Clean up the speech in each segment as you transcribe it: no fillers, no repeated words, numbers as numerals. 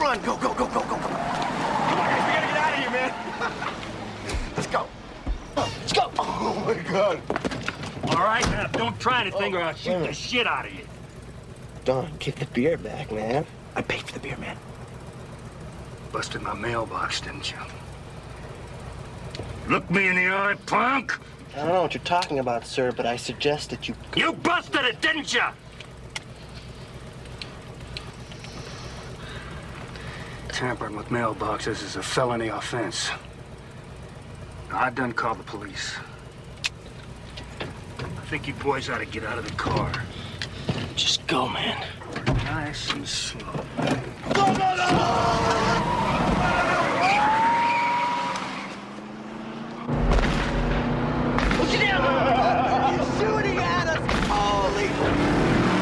Run, go. Come on, guys, we gotta get out of here, man. Let's go. Let's go. Oh, my God. All right, now, don't try anything or I'll shoot the shit out of you. Don, get the beer back, man. I paid for the beer, man. Busted my mailbox, didn't you? Look me in the eye, punk! I don't know what you're talking about, sir, but I suggest that you... You busted it, didn't you? Tampering with mailboxes is a felony offense. Now, I done called the police. I think you boys ought to get out of the car. Just go, man. Nice and slow. Look at him! He's shooting at us! Holy...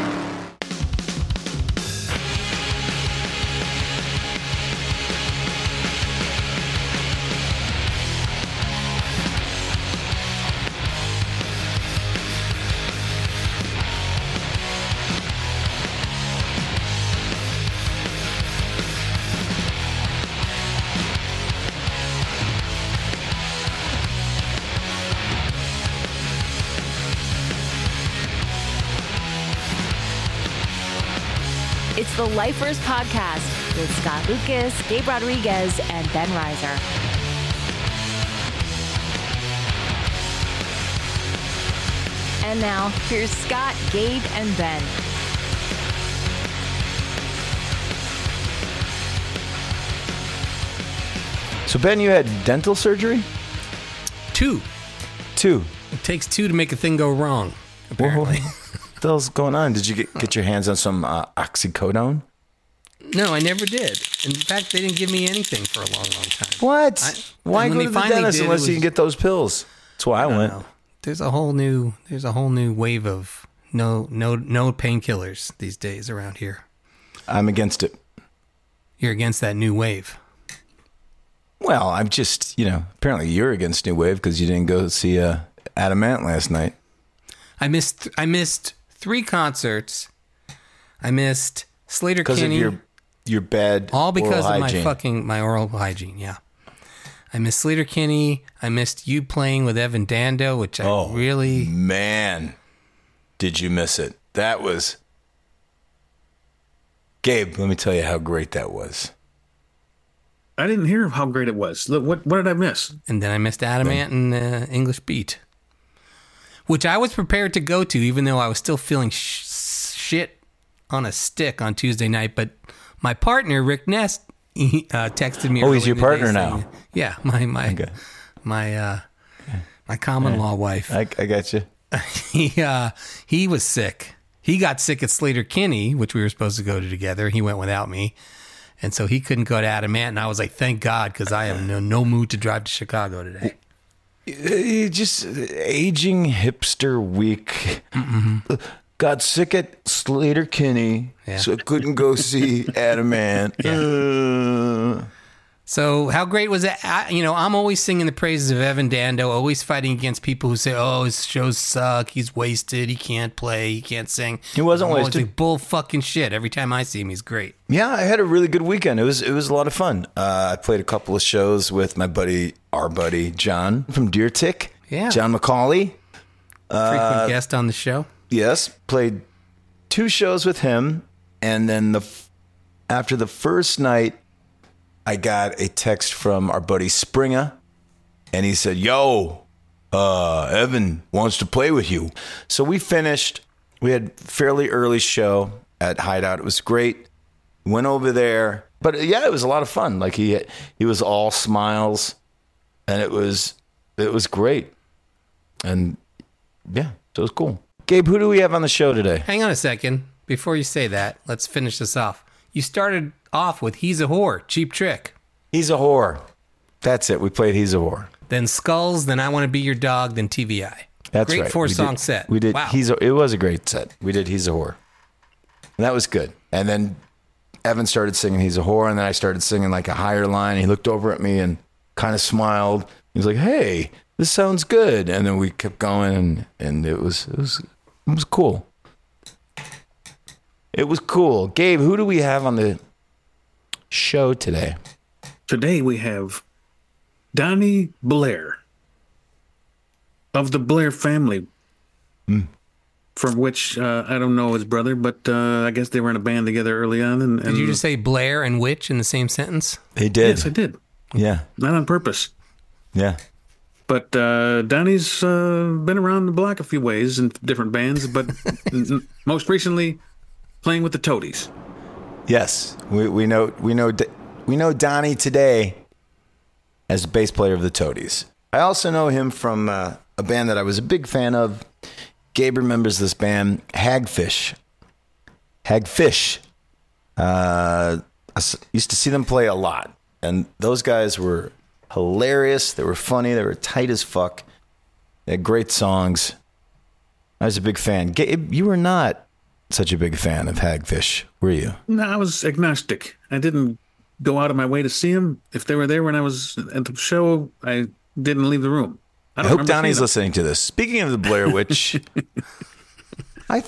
It's the Lifers Podcast with Scott Lucas, Gabe Rodriguez, and Ben Reiser. And now, here's Scott, Gabe, and Ben. So, Ben, you had dental surgery? Two. It takes two to make a thing go wrong, apparently. What the hell's going on? Did you get your hands on some oxycodone? No, I never did. In fact, they didn't give me anything for a long, long time. What? Why go to the dentist unless you can get those pills? That's why I went. Know. There's a whole new wave of no painkillers these days around here. I'm against it. You're against that new wave. Well, I'm just, apparently you're against new wave because you didn't go see Adam Ant last night. I missed 3 concerts. I missed Slater Kinney. Because of your bad all because oral of hygiene. my oral hygiene, yeah. I missed Slater Kinney. I missed you playing with Evan Dando, which I really... Man, did you miss it? That was... Gabe, let me tell you how great that was. I didn't hear how great it was. Look, what did I miss? And then I missed Adam Ant and English Beat, which I was prepared to go to, even though I was still feeling shit on a stick on Tuesday night. But my partner, Rick Ness, he texted me. Oh, he's your partner now. Saying, yeah, my common law wife. I got you. He was sick. He got sick at Slater Kinney, which we were supposed to go to together. He went without me. And so he couldn't go to Adam Ant, and I was like, thank God, because I have no mood to drive to Chicago today. Just aging hipster week. Mm-hmm. Got sick at Slater Kinney, so I couldn't go see Adam Ant. Yeah. So how great was it? I'm always singing the praises of Evan Dando, always fighting against people who say, oh, his shows suck, he's wasted, he can't play, he can't sing. He wasn't wasted. Like, bull fucking shit. Every time I see him, he's great. Yeah, I had a really good weekend. It was a lot of fun. I played a couple of shows with our buddy, John from Deer Tick. Yeah. John McCauley. Frequent guest on the show. Yes, played 2 shows with him. And then after the first night, I got a text from our buddy Springer, and he said, yo, Evan wants to play with you. So we finished. We had a fairly early show at Hideout. It was great. Went over there. But yeah, it was a lot of fun. Like he was all smiles, and it was great. And yeah, so it was cool. Gabe, who do we have on the show today? Hang on a second. Before you say that, let's finish this off. You started off with He's a Whore, Cheap Trick. He's a Whore. That's it. We played He's a Whore. Then Skulls, then I Want to Be Your Dog, then TVI. That's great right. 4-song set. We did. Wow. It was a great set. We did He's a Whore. And that was good. And then Evan started singing He's a Whore, and then I started singing like a higher line. He looked over at me and kind of smiled. He was like, hey, this sounds good. And then we kept going, and it was cool. It was cool. Gabe, who do we have on the show today? Today we have Donnie Blair of the Blair family, from which I don't know his brother, but I guess they were in a band together early on. And Did you just say Blair and witch in the same sentence? They did. Yes, I did. Yeah. Not on purpose. Yeah. But Donnie's been around the block a few ways in different bands, but most recently playing with the Toadies. Yes. We know Donnie today as the bass player of the Toadies. I also know him from a band that I was a big fan of. Gabe remembers this band, Hagfish. I used to see them play a lot, and those guys were hilarious. They were funny. They were tight as fuck. They had great songs. I was a big fan. Gabe, you were not such a big fan of Hagfish, were you? No, I was agnostic. I didn't go out of my way to see them. If they were there when I was at the show, I didn't leave the room. I hope Donnie's listening to this. Speaking of the Blair Witch, I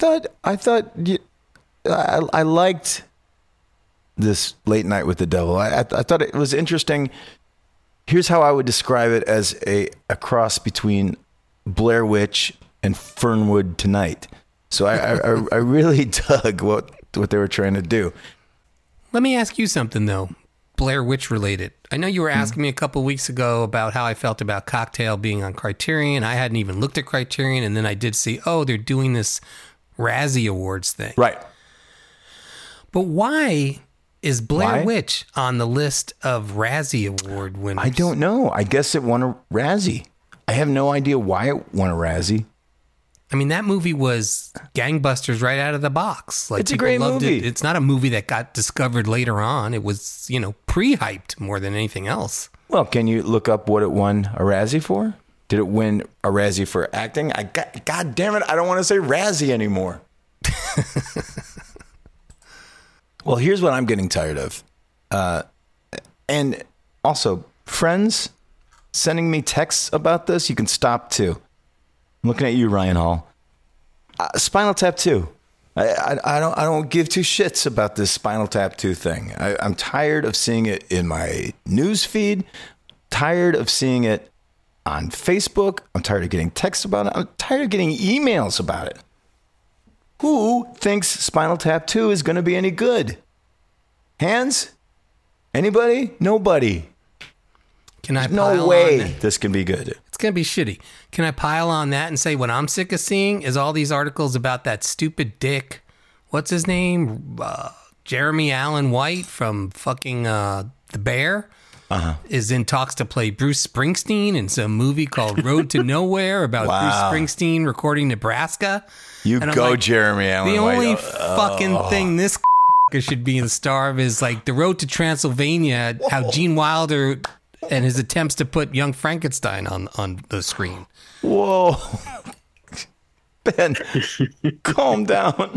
liked this Late Night with the Devil. I thought it was interesting. Here's how I would describe it: as a cross between Blair Witch and Fernwood Tonight. So I really dug what they were trying to do. Let me ask you something, though, Blair Witch related. I know you were asking me a couple weeks ago about how I felt about Cocktail being on Criterion. I hadn't even looked at Criterion, and then I did see, they're doing this Razzie Awards thing. Right. But why is Blair Witch on the list of Razzie Award winners? I don't know. I guess it won a Razzie. I have no idea why it won a Razzie. I mean, that movie was gangbusters right out of the box. Like, it's a great movie. It's not a movie that got discovered later on. It was, pre-hyped more than anything else. Well, can you look up what it won a Razzie for? Did it win a Razzie for acting? God damn it, I don't want to say Razzie anymore. Well, here's what I'm getting tired of. And also, friends sending me texts about this, you can stop too. I'm looking at you, Ryan Hall. Spinal Tap 2. I don't give two shits about this Spinal Tap 2 thing. I'm tired of seeing it in my news feed. Tired of seeing it on Facebook. I'm tired of getting texts about it. I'm tired of getting emails about it. Who thinks Spinal Tap 2 is going to be any good? Hands? Anybody? Nobody. Can I There's no way this can be good. It's going to be shitty. Can I pile on that and say what I'm sick of seeing is all these articles about that stupid dick. What's his name? Jeremy Allen White from fucking The Bear. Is in talks to play Bruce Springsteen in some movie called Road to Nowhere about Bruce Springsteen recording Nebraska. You go, like, Jeremy Allen White. The only fucking thing this should be in the star of is like The Road to Transylvania, how Gene Wilder and his attempts to put Young Frankenstein on the screen. Whoa. Ben, calm down.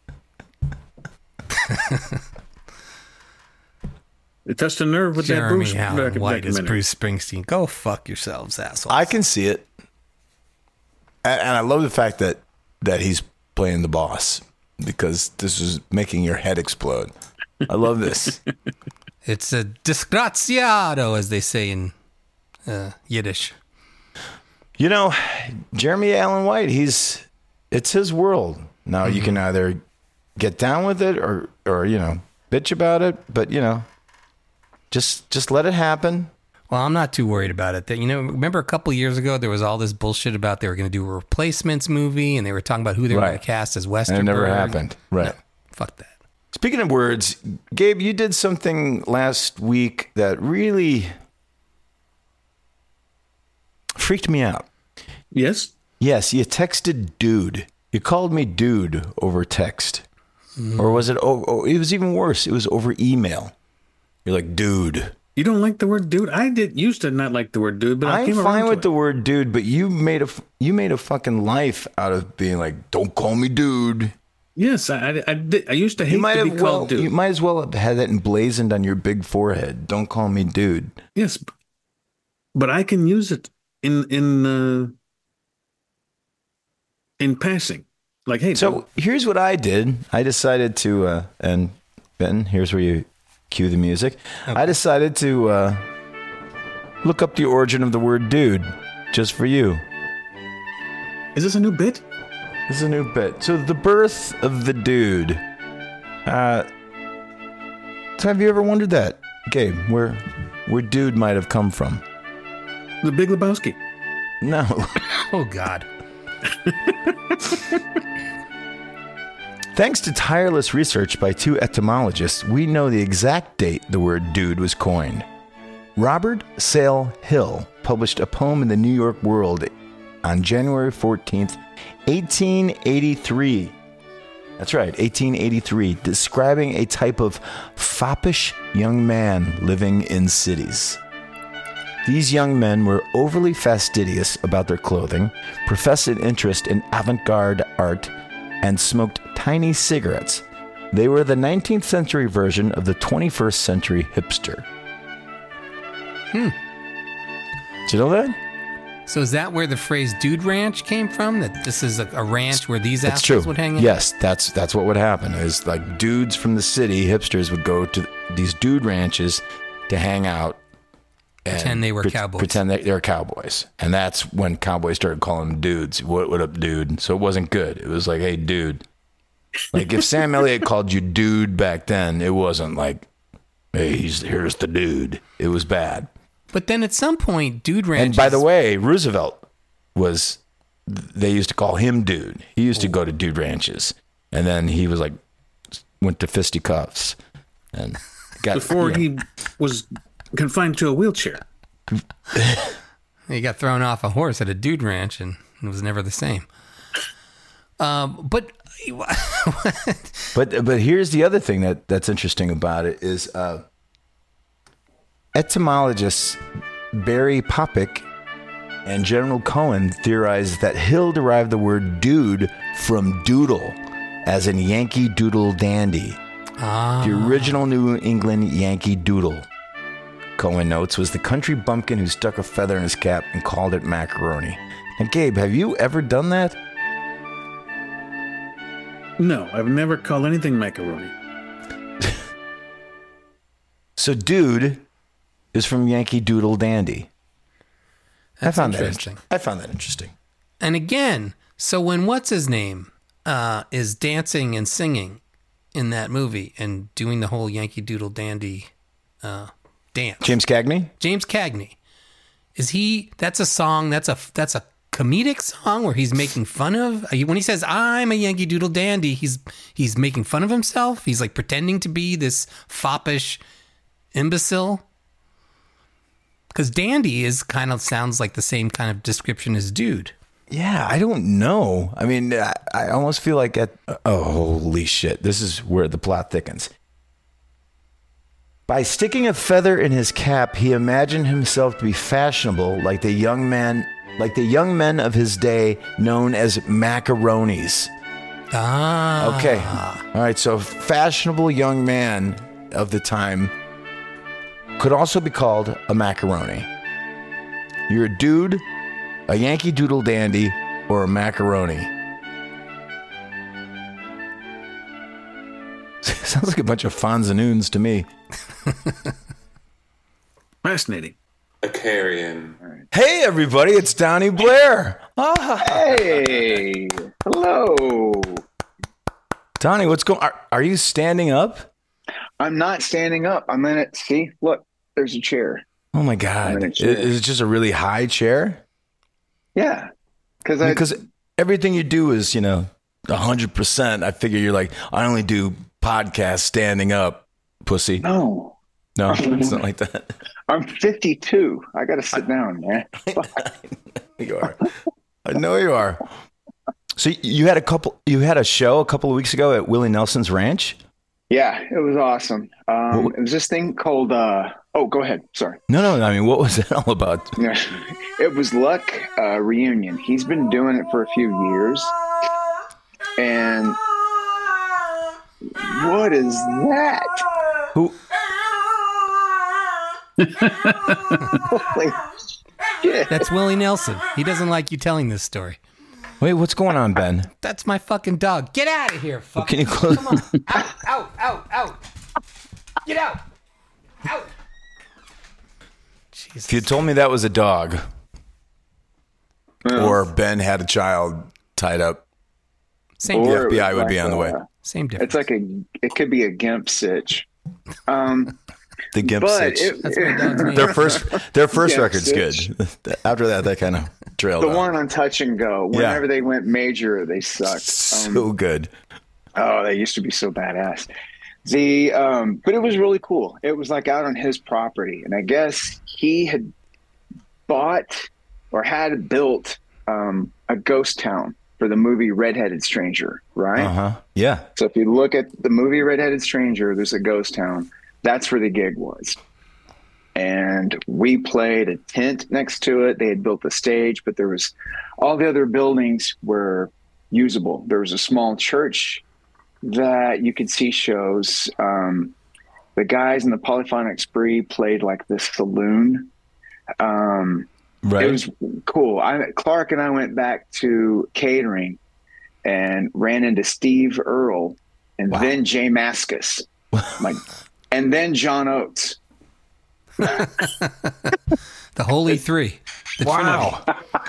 It touched a nerve with Jeremy that Bruce Allen White is Bruce Springsteen. Go fuck yourselves, assholes. I can see it. And I love the fact that he's playing the boss, because this is making your head explode. I love this. It's a disgraziato, as they say in Yiddish. Jeremy Allen White, it's his world. Now, you can either get down with it or bitch about it, but, just let it happen. Well, I'm not too worried about it. Remember a couple years ago, there was all this bullshit about they were going to do a Replacements movie, and they were talking about who they were going to cast as Westerberg. And it never happened. Right. No, fuck that. Speaking of words, Gabe, you did something last week that really freaked me out. Yes? Yes, you texted dude. You called me dude over text. Or was it, it was even worse. It was over email. You're like, dude. You don't like the word dude? I used to not like the word dude, but I'm fine with the word dude, but you made a fucking life out of being like, don't call me dude. Yes, I did. I used to hate to be called dude. You might as well have had that emblazoned on your big forehead. Don't call me dude. Yes, but I can use it in passing. Like, hey. So here's what I did. I decided to, and Ben, here's where you cue the music. I decided to look up the origin of the word dude just for you. Is this a new bit? This is a new bit. So the birth of the dude. So have you ever wondered that, Gabe, where dude might have come from? The Big Lebowski. No. Oh, God. Thanks to tireless research by two etymologists, we know the exact date the word dude was coined. Robert Sale Hill published a poem in the New York World on January 14th, 1883. That's right, 1883, describing a type of foppish young man living in cities. These young men were overly fastidious about their clothing, professed an interest in avant-garde art, and smoked tiny cigarettes. They were the 19th century version of the 21st century hipster. Did you know that? So is that where the phrase dude ranch came from? That this is a ranch where these That's assholes true. would hang out? Yes, that's what would happen. Is like dudes from the city, hipsters would go to these dude ranches to hang out. And Pretend they were cowboys. Pretend they were cowboys. And that's when cowboys started calling them dudes. What up, dude? So it wasn't good. It was like, hey, dude. Like if Sam Elliott called you dude back then, it wasn't like, hey, here's the dude. It was bad. But then at some point, dude ranches... And by the way, Roosevelt they used to call him dude. He used to go to dude ranches. And then he was like, went to fisticuffs. And got... Before he was confined to a wheelchair. He got thrown off a horse at a dude ranch and it was never the same. But here's the other thing that's interesting about it is etymologists Barry Poppick and General Cohen theorized that Hill derived the word dude from doodle, as in Yankee Doodle Dandy. The original New England Yankee Doodle, Cohen notes, was the country bumpkin who stuck a feather in his cap and called it macaroni. And Gabe, have you ever done that? No, I've never called anything macaroni. So dude is from Yankee Doodle Dandy. That's I found interesting. I found that interesting. And again, so when what's his name is dancing and singing in that movie and doing the whole Yankee Doodle Dandy dance, James Cagney? James Cagney, that's a song, that's a comedic song where he's making fun of, when he says I'm a Yankee Doodle Dandy, he's making fun of himself. He's like pretending to be this foppish imbecile. Because dandy sounds like the same kind of description as dude. Yeah, I don't know. I mean, I almost feel like holy shit. This is where the plot thickens. By sticking a feather in his cap, he imagined himself to be fashionable like the young men of his day known as macaronis. Okay. All right, so fashionable young man of the time could also be called a macaroni. You're a dude, a Yankee Doodle Dandy, or a macaroni. Sounds like a bunch of Fonzanoons to me. Fascinating. A carrion. Hey, everybody, it's Donnie Blair. Hey, hello. Donnie, what's going on? Are you standing up? I'm not standing up. I'm in it. See, look, there's a chair. Oh, my God. Is it just a really high chair? Yeah. Because everything you do is, 100%. I figure you're like, I only do podcasts standing up, pussy. No, it's not like that. I'm 52. I got to sit down, man. You are. I know you are. So you had a show a couple of weeks ago at Willie Nelson's ranch? Yeah, it was awesome. It was this thing called, go ahead. Sorry. No. I mean, what was that all about? It was Luck Reunion. He's been doing it for a few years. And what is that? Who? Holy shit. That's Willie Nelson. He doesn't like you telling this story. Wait, what's going on, Ben? That's my fucking dog. Get out of here, fuck. Can you close? Come on. Out. Get out. If you told me that was a dog, or Ben had a child tied up, Same the difference. FBI would be on the way. Same difference. It's like it could be a gimp sitch. The Gimp But Sitch. That's my dog's name. Their first Gimp record's Sitch. good. After that, they kind of trailed The off. one on Touch and Go. Whenever they went major, they sucked. So good. Oh, they used to be so badass. But it was really cool. It was like out on his property, and I guess he had bought or had built a ghost town for the movie Redheaded Stranger, right? Yeah. So if you look at the movie Redheaded Stranger, there's a ghost town. That's where the gig was. And we played a tent next to it. They had built the stage, but there was all the other buildings were usable. There was a small church that you could see shows. The guys in the Polyphonic Spree played like this saloon. Right. It was cool. Clark and I went back to catering and ran into Steve Earle and then Jay Mascis, and then John Oates. The Holy Three. The Wow.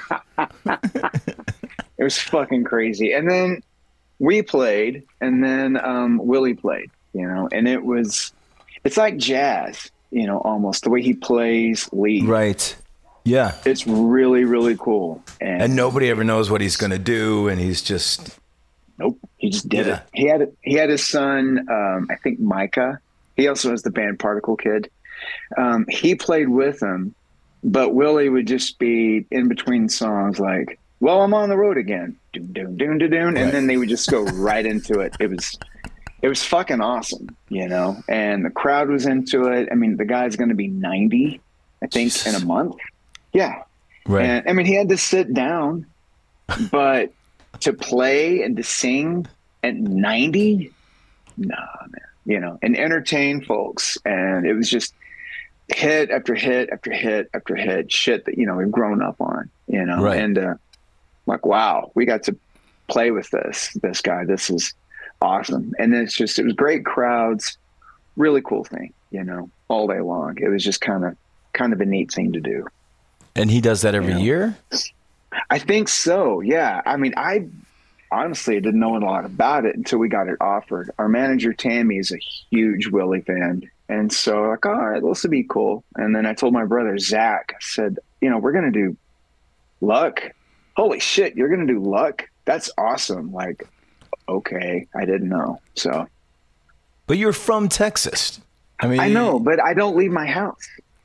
It was fucking crazy. And then we played, and then Willie played, and it's like jazz, almost the way he plays lead. Right. Yeah. It's really, really cool. And nobody ever knows what he's going to do, and he's just... Nope. He just did it. He had his son, I think Micah. He also has the band Particle Kid. He played with him, but Willie would just be in between songs like, well, I'm on the road again. Doon, doon, doon, doon, doon. And then they would just go right into it. It was fucking awesome, and the crowd was into it. I mean, the guy's going to be 90, I think, in a month. Yeah. Right. And I mean, he had to sit down, but to play and to sing at 90, nah, man, and entertain folks. And it was just hit after hit after hit after hit, shit that, we've grown up on, Right. and like, wow, we got to play with this guy. This is awesome. And it was great crowds, really cool thing, all day long. It was just kind of a neat thing to do. And he does that every year? I think so. Yeah. I mean, I honestly didn't know a lot about it until we got it offered. Our manager, Tammy, is a huge Willie fan. And so like, all right, this will be cool. And then I told my brother, Zach, I said, we're going to do Luck. Holy shit. You're going to do Luck. That's awesome. Like, okay. I didn't know. So, but you're from Texas. I mean, I know, but I don't leave my house.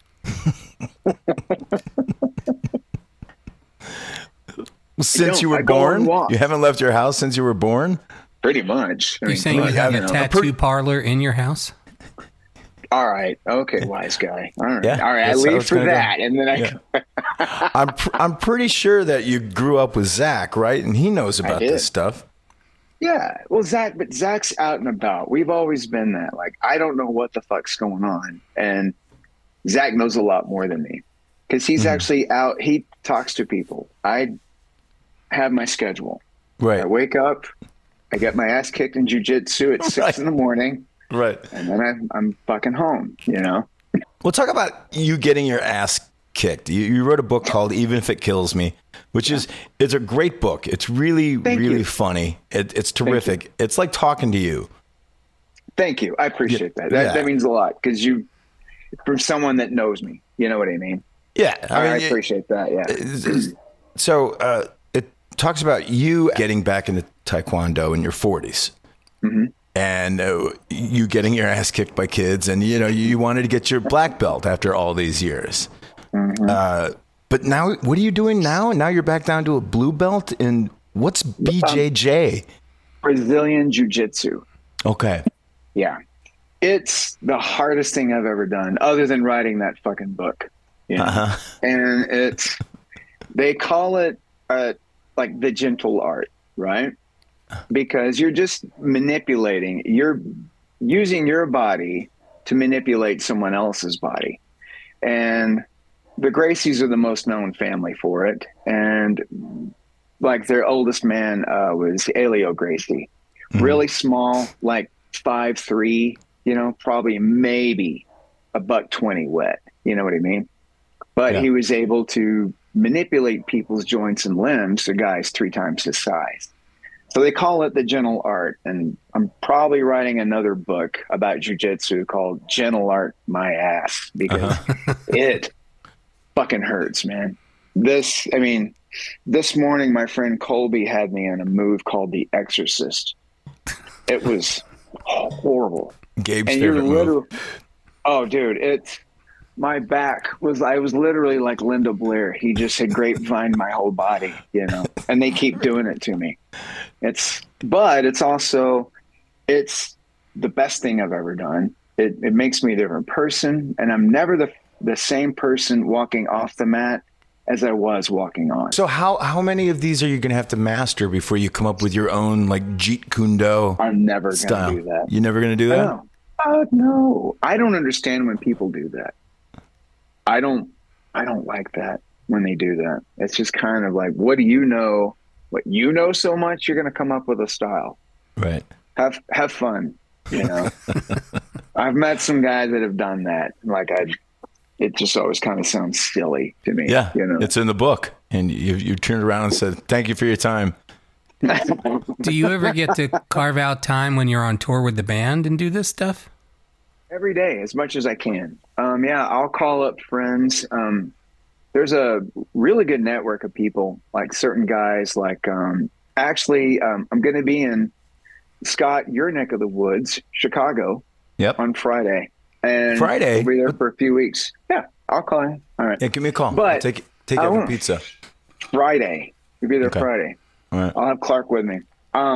Since you were born? You haven't left your house since you were born? Pretty much. You're saying you have a tattoo parlor in your house? All right. Okay, wise guy. All right. Yeah, all right. I leave for that. Go. And then I'm pretty sure that you grew up with Zach, right? And he knows about this stuff. Yeah. Well, Zach's out and about. We've always been that. Like, I don't know what the fuck's going on. And Zach knows a lot more than me because he's actually out. He talks to people. I have my schedule. Right. I wake up, I get my ass kicked in jiu-jitsu at 6 in the morning. Right. And then I'm fucking home, Well, talk about you getting your ass kicked. You wrote a book called Even If It Kills Me, which it's a great book. It's really, really funny. It's terrific. It's like talking to you. Thank you. I appreciate that. That means a lot because from someone that knows me, you know what I mean? Yeah. I appreciate that. Yeah. So it talks about you getting back into Taekwondo in your 40s. Mm-hmm. And you getting your ass kicked by kids, and you wanted to get your black belt after all these years. Mm-hmm. But now, what are you doing now? Now you're back down to a blue belt in what's BJJ? Brazilian Jiu-Jitsu. Okay. Yeah, it's the hardest thing I've ever done, other than writing that fucking book. And they call it like the gentle art, right? Because you're just manipulating, you're using your body to manipulate someone else's body. And the Gracies are the most known family for it. And like their oldest man was Elio Gracie, really small, like 5'3", probably maybe a $120 wet. You know what I mean? But Yeah. he was able to manipulate people's joints and limbs to guys 3 times his size. So they call it the gentle art. And I'm probably writing another book about jujitsu called Gentle Art My Ass, because it fucking hurts, man. This morning, my friend Colby had me in a move called The Exorcist. It was horrible. Gabe's And favorite move. Oh, dude, my back I was literally like Linda Blair. He just had grapevined my whole body, you know, and they keep doing it to me. But it's also the best thing I've ever done. It makes me a different person, and I'm never the same person walking off the mat as I was walking on. So how many of these are you going to have to master before you come up with your own like Jeet Kune Do I'm never style? going to do that. You're never going to do that? No. No. I don't understand when people do that. I don't like that when they do that. It's just kind of like, what you know so much, you're going to come up with a style. Right. Have fun, you know. I've met some guys that have done that. Like it just always kind of sounds silly to me. Yeah. You know? It's in the book, and you turned around and said, "Thank you for your time." Do you ever get to carve out time when you're on tour with the band and do this stuff? Every day, as much as I can. I'll call up friends. There's a really good network of people, like certain guys, like I'm going to be in, Scott, your neck of the woods, Chicago, on Friday. And Friday? We'll be there for a few weeks. Yeah, I'll call you. All right. Yeah, give me a call. But I'll take you out for pizza. Friday. We'll be there Okay. Friday. All right. I'll have Clark with me.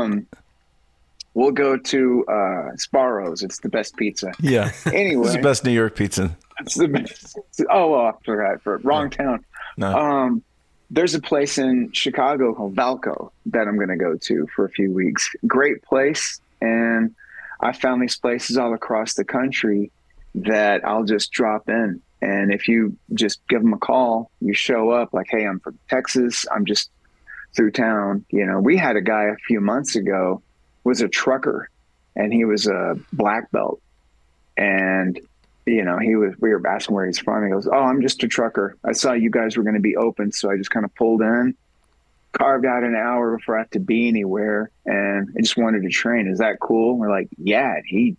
We'll go to Sparrow's. It's the best pizza. Yeah. Anyway. It's the best New York pizza. It's the best. Oh, well, I forgot. Wrong town. No. There's a place in Chicago called Valco that I'm going to go to for a few weeks. Great place. And I found these places all across the country that I'll just drop in. And if you just give them a call, you show up like, hey, I'm from Texas. I'm just through town. You know, we had a guy a few months ago was a trucker, and he was a black belt. And, you know, we were asking where he's from. He goes, oh, I'm just a trucker. I saw you guys were going to be open. So I just kind of pulled in, carved out an hour before I had to be anywhere. And I just wanted to train. Is that cool? We're like, yeah. He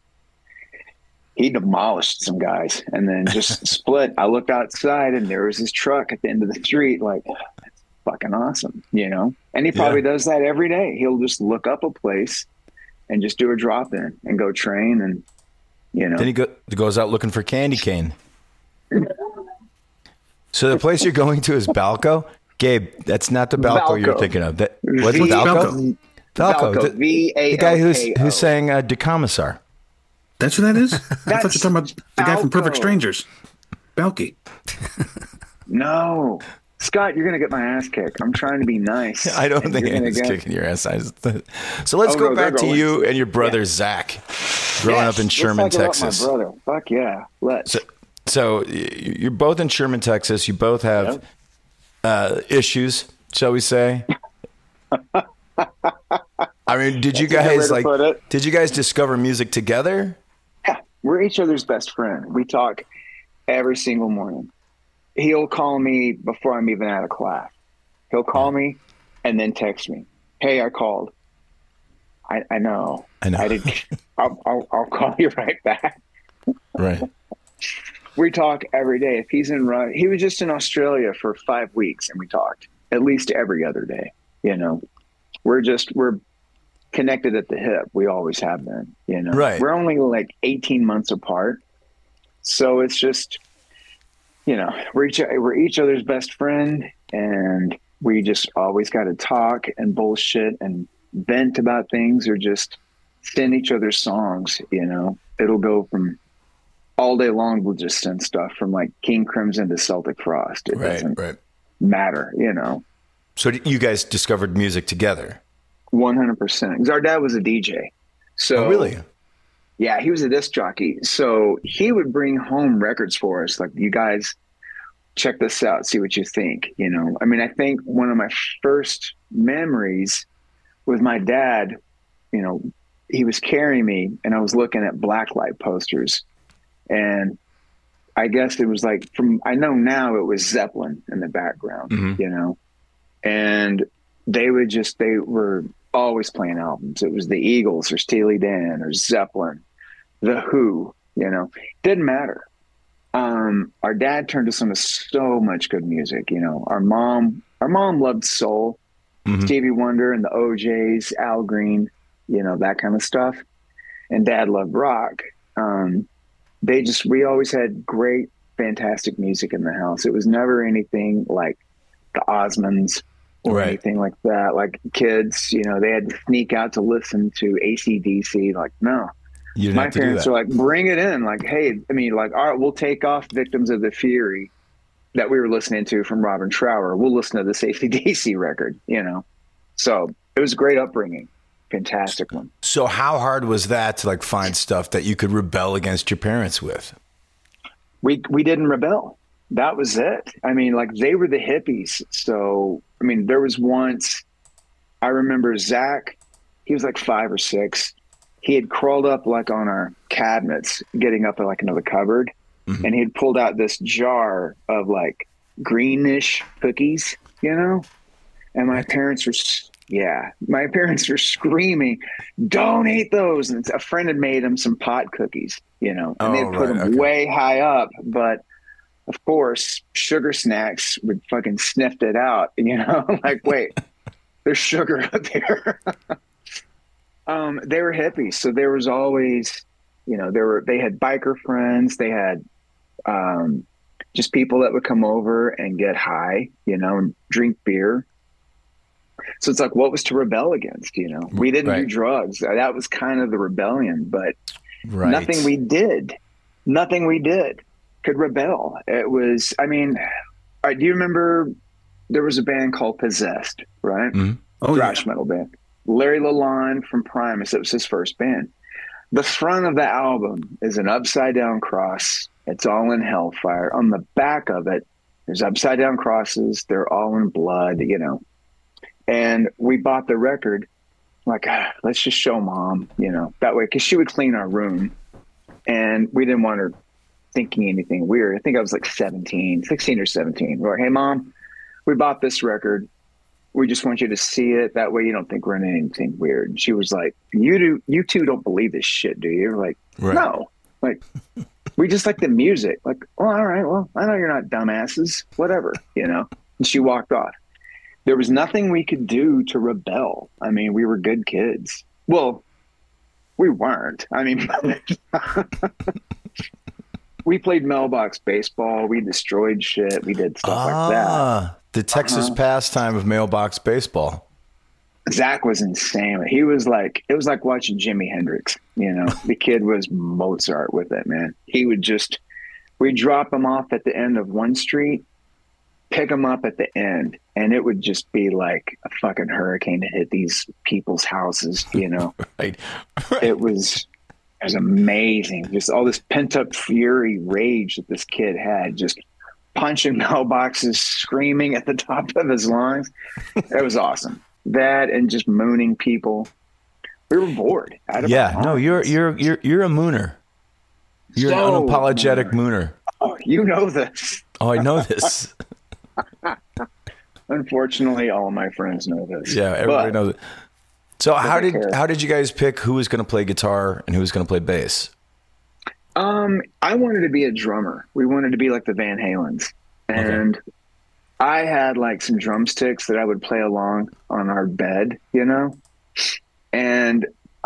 demolished some guys and then just split. I looked outside and there was his truck at the end of the street. Like, that's fucking awesome, you know? And he probably does that every day. He'll just look up a place and just do a drop in and go train. And, you know, Then he goes out looking for candy cane. So the place you're going to is Balco? Gabe, that's not the Balco you're Balco. thinking of. What's V- Balco? Balco, The guy V-A-L-K-O. who sang De Commissar. That's who that is? I thought you were talking about the guy from Perfect Falco. Strangers. Balky. No. Scott, you're going to get my ass kicked. I'm trying to be nice. I don't And think you're gonna anyone's get- kicking your ass. So let's go back to you and your brother, Zach, growing up in Yes, Sherman, let's talk about Texas. My brother. Fuck yeah. Let's. So you're both in Sherman, Texas. You both have issues, shall we say? I mean, did you That's a good way guys to put it. Did you guys discover music together? Yeah, we're each other's best friend. We talk every single morning. He'll call me before I'm even out of class. He'll call me and then text me. Hey, I called. I know. I did. I'll call you right back. Right. We talk every day. If he's in, he was just in Australia for 5 weeks, and we talked at least every other day. You know, we're connected at the hip. We always have been. You know, Right. We're only like 18 months apart, so it's just, you know, we're each other's best friend, and we just always got to talk and bullshit and vent about things, or just send each other songs. You know, it'll go from all day long. We'll just send stuff from like King Crimson to Celtic Frost. It doesn't matter, you know. So you guys discovered music together? 100%. Because our dad was a DJ. So really? Yeah, he was a disc jockey. So he would bring home records for us. Like, you guys check this out, see what you think. You know, I mean, I think one of my first memories with my dad, you know, he was carrying me and I was looking at Blacklight posters, and I guess it was like I know now it was Zeppelin in the background, you know, and they were always playing albums. It was the Eagles or Steely Dan or Zeppelin, The Who, you know, didn't matter. Our dad turned us on to so much good music. You know, our mom loved soul, Stevie Wonder and the OJs, Al Green, you know, that kind of stuff. And dad loved rock. We always had great, fantastic music in the house. It was never anything like the Osmonds or anything like that. Like kids, you know, they had to sneak out to listen to AC/DC. Like, no. My parents are like, bring it in. Like, hey, I mean, like, all right, we'll take off Victims of the Fury that we were listening to from Robin Trower. We'll listen to this AC/DC record, you know? So it was a great upbringing. Fantastic one. So how hard was that to like find stuff that you could rebel against your parents with? We didn't rebel. That was it. I mean, like they were the hippies. So, I mean, there was once, I remember Zach, he was like 5 or 6. He had crawled up like on our cabinets, getting up in like another cupboard, and he had pulled out this jar of like greenish cookies, you know? And my parents were screaming, don't eat those. And a friend had made him some pot cookies, you know, and they'd put them way high up. But of course, Sugar Snacks would fucking sniffed it out, you know, like, wait, there's sugar up there. They were hippies. So there was always, you know, they had biker friends. They had just people that would come over and get high, you know, and drink beer. So it's like, what was to rebel against? You know, we didn't do drugs. That was kind of the rebellion, but nothing we did could rebel. It was, I mean, do you remember there was a band called Possessed, right? Thrash metal band. Larry Lalonde from Primus. It was his first band. The front of the album is an upside down cross. It's all in hellfire. On the back of it, there's upside down crosses. They're all in blood, you know. And we bought the record, like, let's just show mom, you know, that way, because she would clean our room. And we didn't want her thinking anything weird. I think I was like 16 or 17. We're like, hey, mom, we bought this record. We just want you to see it. That way you don't think we're in anything weird. And she was like, you two don't believe this shit, do you? We're like, no. Like, we just like the music. Like, well, all right, well, I know you're not dumbasses. Whatever, you know. And she walked off. There was nothing we could do to rebel. I mean, we were good kids. Well, we weren't. I mean, we played mailbox baseball. We destroyed shit. We did stuff like that. The Texas pastime of mailbox baseball. Zach was insane. He was like, it was like watching Jimi Hendrix. You know, the kid was Mozart with it, man. He would we'd drop him off at the end of one street, pick him up at the end, and it would just be like a fucking hurricane to hit these people's houses, you know. It was amazing. Just all this pent up fury, rage that this kid had, just punching mailboxes, screaming at the top of his lungs. It was awesome. That and just mooning people. We were bored. No, you're a mooner. You're an unapologetic mooner. Oh, you know this. Oh, I know this. Unfortunately, all of my friends know this. Yeah, everybody knows it. So how did you guys pick who was going to play guitar and who was going to play bass? I wanted to be a drummer. We wanted to be like the Van Halens. And I had like some drumsticks that I would play along on our bed, you know? And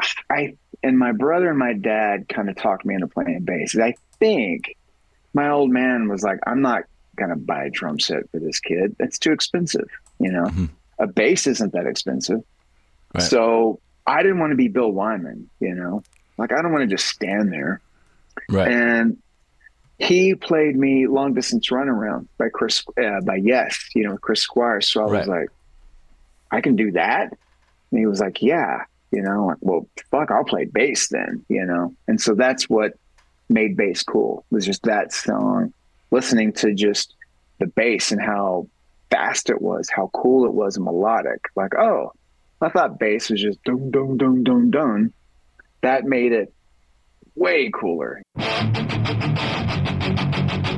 my brother and my dad kind of talked me into playing bass. I think my old man was like, I'm not going to buy a drum set for this kid. That's too expensive, you know? A bass isn't that expensive. Right. So I didn't want to be Bill Wyman, you know? Like, I don't want to just stand there. Right. And he played me Long Distance Runaround by Yes, you know, Chris Squire. So I was like, I can do that? And he was like, yeah, you know, like, well, fuck, I'll play bass then, you know? And so that's what made bass cool, was just that song, listening to just the bass and how fast it was, how cool it was and melodic. Like, oh, I thought bass was just dun, dun, dun, dun, dun. That made it way cooler.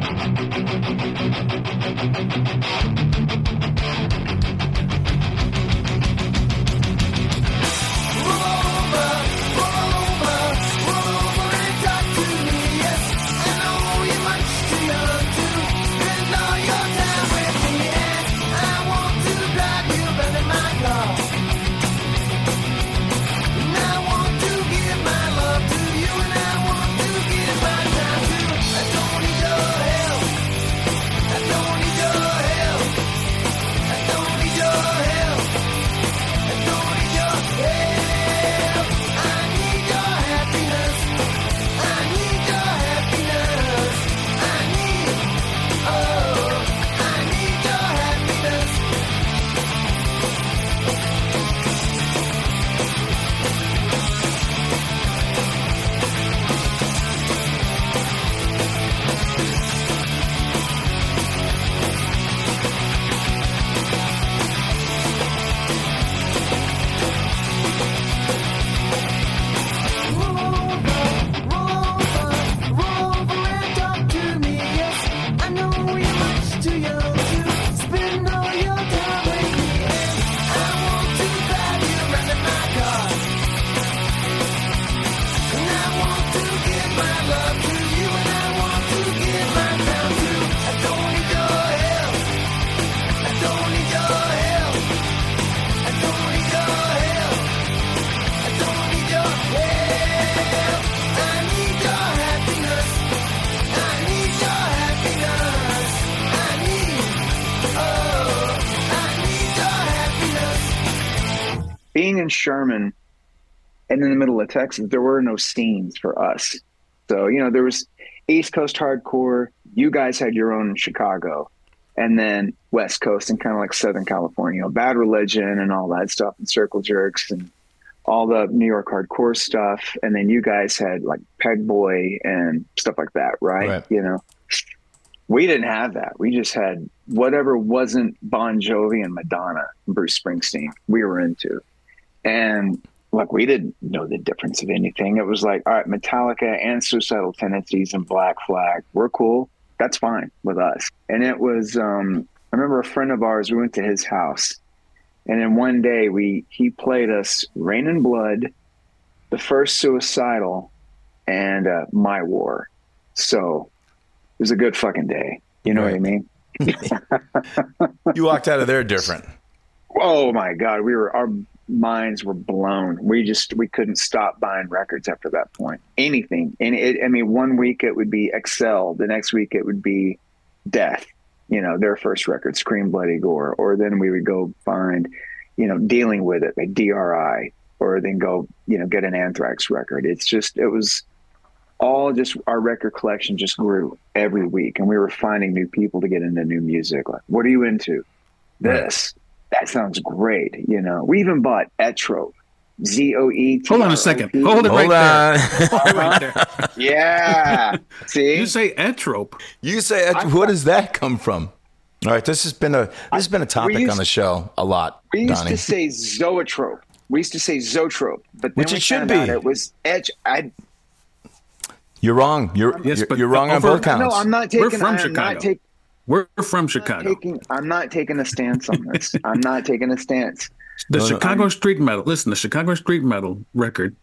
being in Sherman and in the middle of Texas, there were no scenes for us. So, you know, there was East Coast hardcore. You guys had your own in Chicago, and then West Coast and kind of like Southern California, you know, Bad Religion and all that stuff, and Circle Jerks and all the New York hardcore stuff. And then you guys had like Peg Boy and stuff like that, right? You know, we didn't have that. We just had whatever wasn't Bon Jovi and Madonna and Bruce Springsteen we were into. And like, we didn't know the difference of anything. It was like, all right, Metallica and Suicidal Tendencies and Black Flag, we're cool. That's fine with us. And it was, I remember a friend of ours, we went to his house, and then one day he played us Rain and Blood, the first Suicidal, and My War. So it was a good fucking day. You know what I mean? You walked out of there different. Oh my God. Our minds were blown. We couldn't stop buying records after that point. Anything. And one week it would be Excel. The next week it would be Death, you know, their first record, Scream Bloody Gore. Or then we would go find, you know, Dealing With It, like DRI, or then go, you know, get an Anthrax record. It was all just, our record collection just grew every week. And we were finding new people to get into new music. Like, what are you into? This. That sounds great. You know, we even bought Etrope, ZOE. Hold on a second. Hold it right there. Yeah. See, you say Etrope. You say where does that come from? All right, this has been a topic on the show a lot. We used Donnie. to say Zoetrope. We used to say Zoetrope, but then which it should be. It was Edge. You're wrong. You're wrong on both counts. No, I'm not taking. We're from Chicago. We're from Chicago. I'm not taking a stance on this. I'm not taking a stance. The Chicago Street Metal. Listen, the Chicago Street Metal record,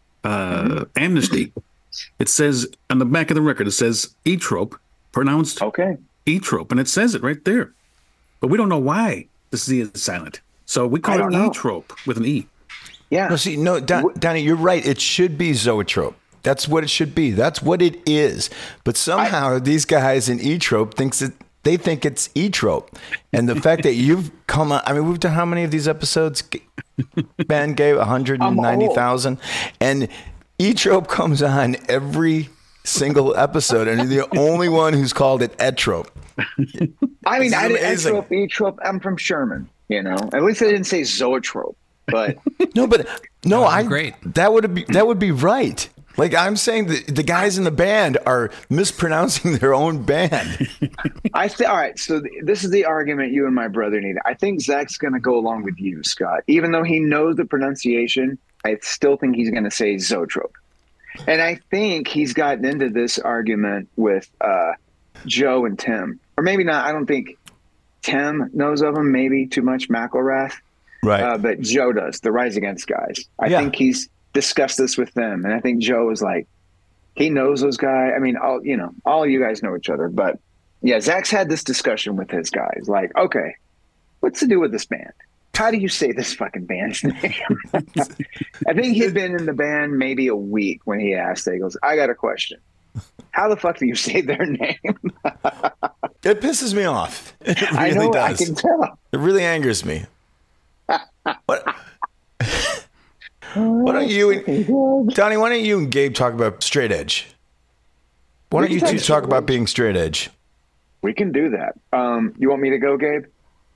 Amnesty. It says on the back of the record, it says Etrope, pronounced Etrope, and it says it right there. But we don't know why the Z is silent, so we call it Etrope with an E. Yeah. No, Donnie, you're right. It should be Zoetrope. That's what it should be. That's what it is. But somehow these guys in Etrope they think it's Etrope. And the fact that you've come on, I mean, we've done how many of these episodes? Ben gave 190,000. And Etrope comes on every single episode, and you're the only one who's called it Etrope. I mean, I didn't Etrope. I'm from Sherman, you know. At least I didn't say Zoetrope. But great. That would be right. Like, I'm saying the guys in the band are mispronouncing their own band. All right, so this is the argument you and my brother need. I think Zach's going to go along with you, Scott. Even though he knows the pronunciation, I still think he's going to say Zoetrope. And I think he's gotten into this argument with Joe and Tim. Or maybe not. I don't think Tim knows of him, maybe too much McElrath. Right. But Joe does, the Rise Against guys. I think he's discussed this with them, and I think Joe is like, he knows those guys. I mean, all you guys know each other, but yeah, Zach's had this discussion with his guys. Like, okay, what's to do with this band? How do you say this fucking band's name? I think he'd been in the band maybe a week when he asked. He goes, I got a question. How the fuck do you say their name? It pisses me off. It really I know, does. I can tell. It really angers me. Why don't you, Donnie? Why don't you and Gabe talk about straight edge? Why don't you two talk about being straight edge? We can do that. You want me to go, Gabe?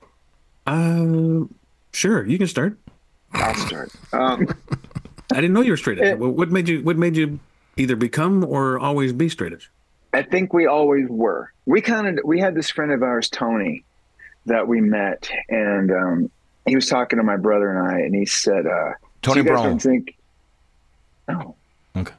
Sure. You can start. I'll start. I didn't know you were straight edge. What made you either become or always be straight edge? I think we always were. We had this friend of ours, Tony, that we met, and he was talking to my brother and I, and he said, Tony Brown. No. Okay.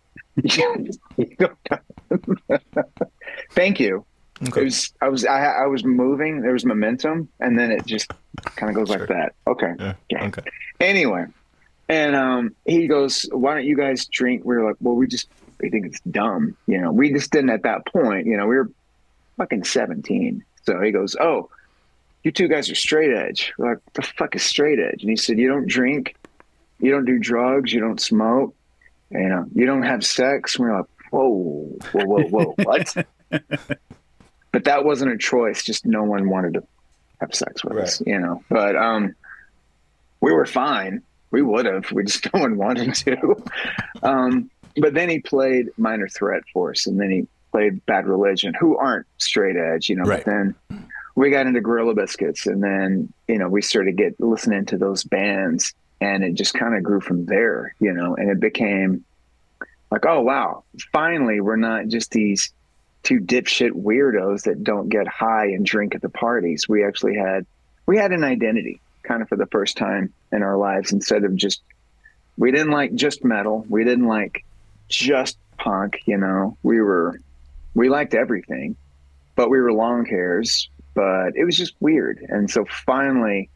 Thank you. Okay. I was moving. There was momentum, and then it just kind of goes like that. Okay. Yeah. Okay. Anyway, and he goes, "Why don't you guys drink?" We were like, "Well, we think it's dumb." You know, we just didn't at that point. You know, we were fucking 17. So he goes, "Oh, you two guys are straight edge." We're like, "What the fuck is straight edge?" And he said, "You don't drink, you don't do drugs, you don't smoke, you know, you don't have sex." And we're like, whoa, what? But that wasn't a choice. Just no one wanted to have sex with us, you know. But we were fine. We would have. We just no one wanted to. But then he played Minor Threat for us, and then he played Bad Religion, who aren't straight edge, Right. But then we got into Gorilla Biscuits, and then, we started listening to those bands, and it just kind of grew from there, and it became like, oh, wow, finally, we're not just these two dipshit weirdos that don't get high and drink at the parties. We actually had an identity kind of for the first time in our lives, instead of we didn't like just metal. We didn't like just punk, we liked everything, but we were long hairs, but it was just weird. And so finally,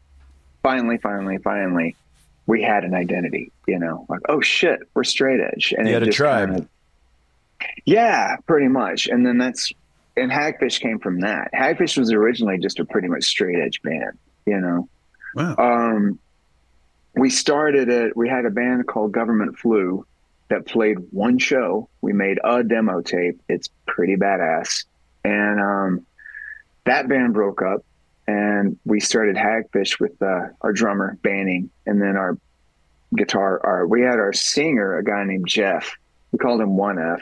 we had an identity, like, oh shit, we're straight edge. And you had a tribe. Yeah, pretty much. And then and Hagfish came from that. Hagfish was originally just a pretty much straight edge band, Wow. We started it. We had a band called Government Flu that played one show. We made a demo tape. It's pretty badass. And that band broke up, and we started Hagfish with our drummer Banning, and then our guitar. We had our singer, a guy named Jeff. We called him 1F.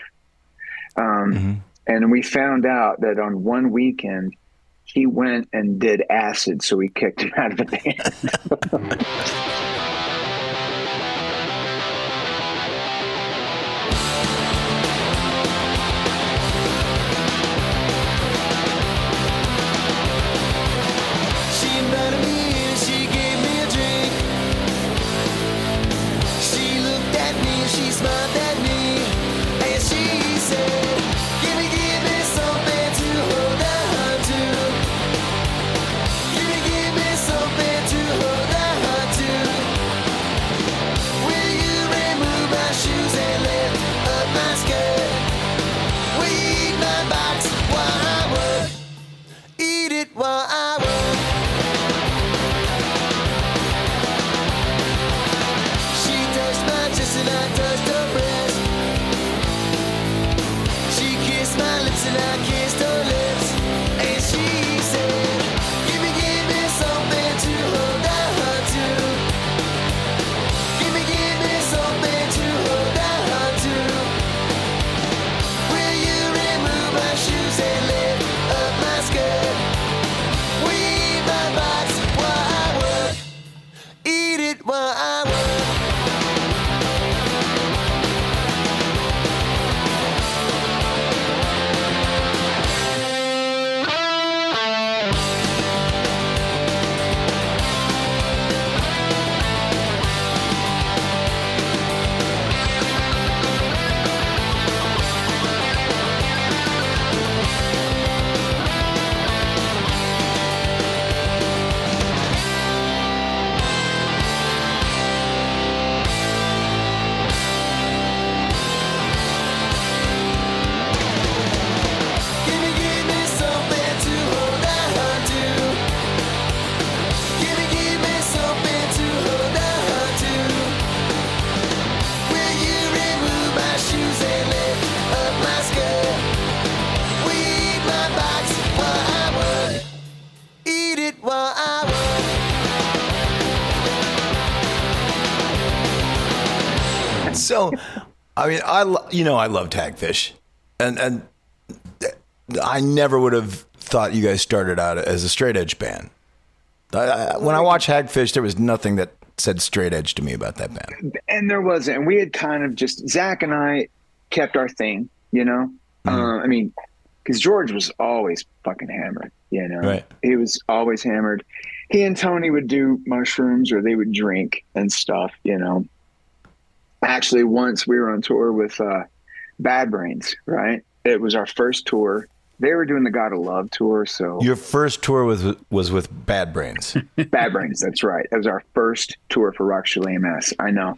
And we found out that on one weekend he went and did acid, so we kicked him out of the band. So, I mean, I loved Hagfish, and I never would have thought you guys started out as a straight edge band. When I watched Hagfish, there was nothing that said straight edge to me about that band. And there wasn't. And we had kind of Zach and I kept our thing, I mean, because George was always fucking hammered, Right. He was always hammered. He and Tony would do mushrooms, or they would drink and stuff, Actually, once we were on tour with Bad Brains, right? It was our first tour. They were doing the God of Love tour, so... Your first tour was with Bad Brains. Bad Brains, that's right. It was our first tour for Rock Chalet MS. I know.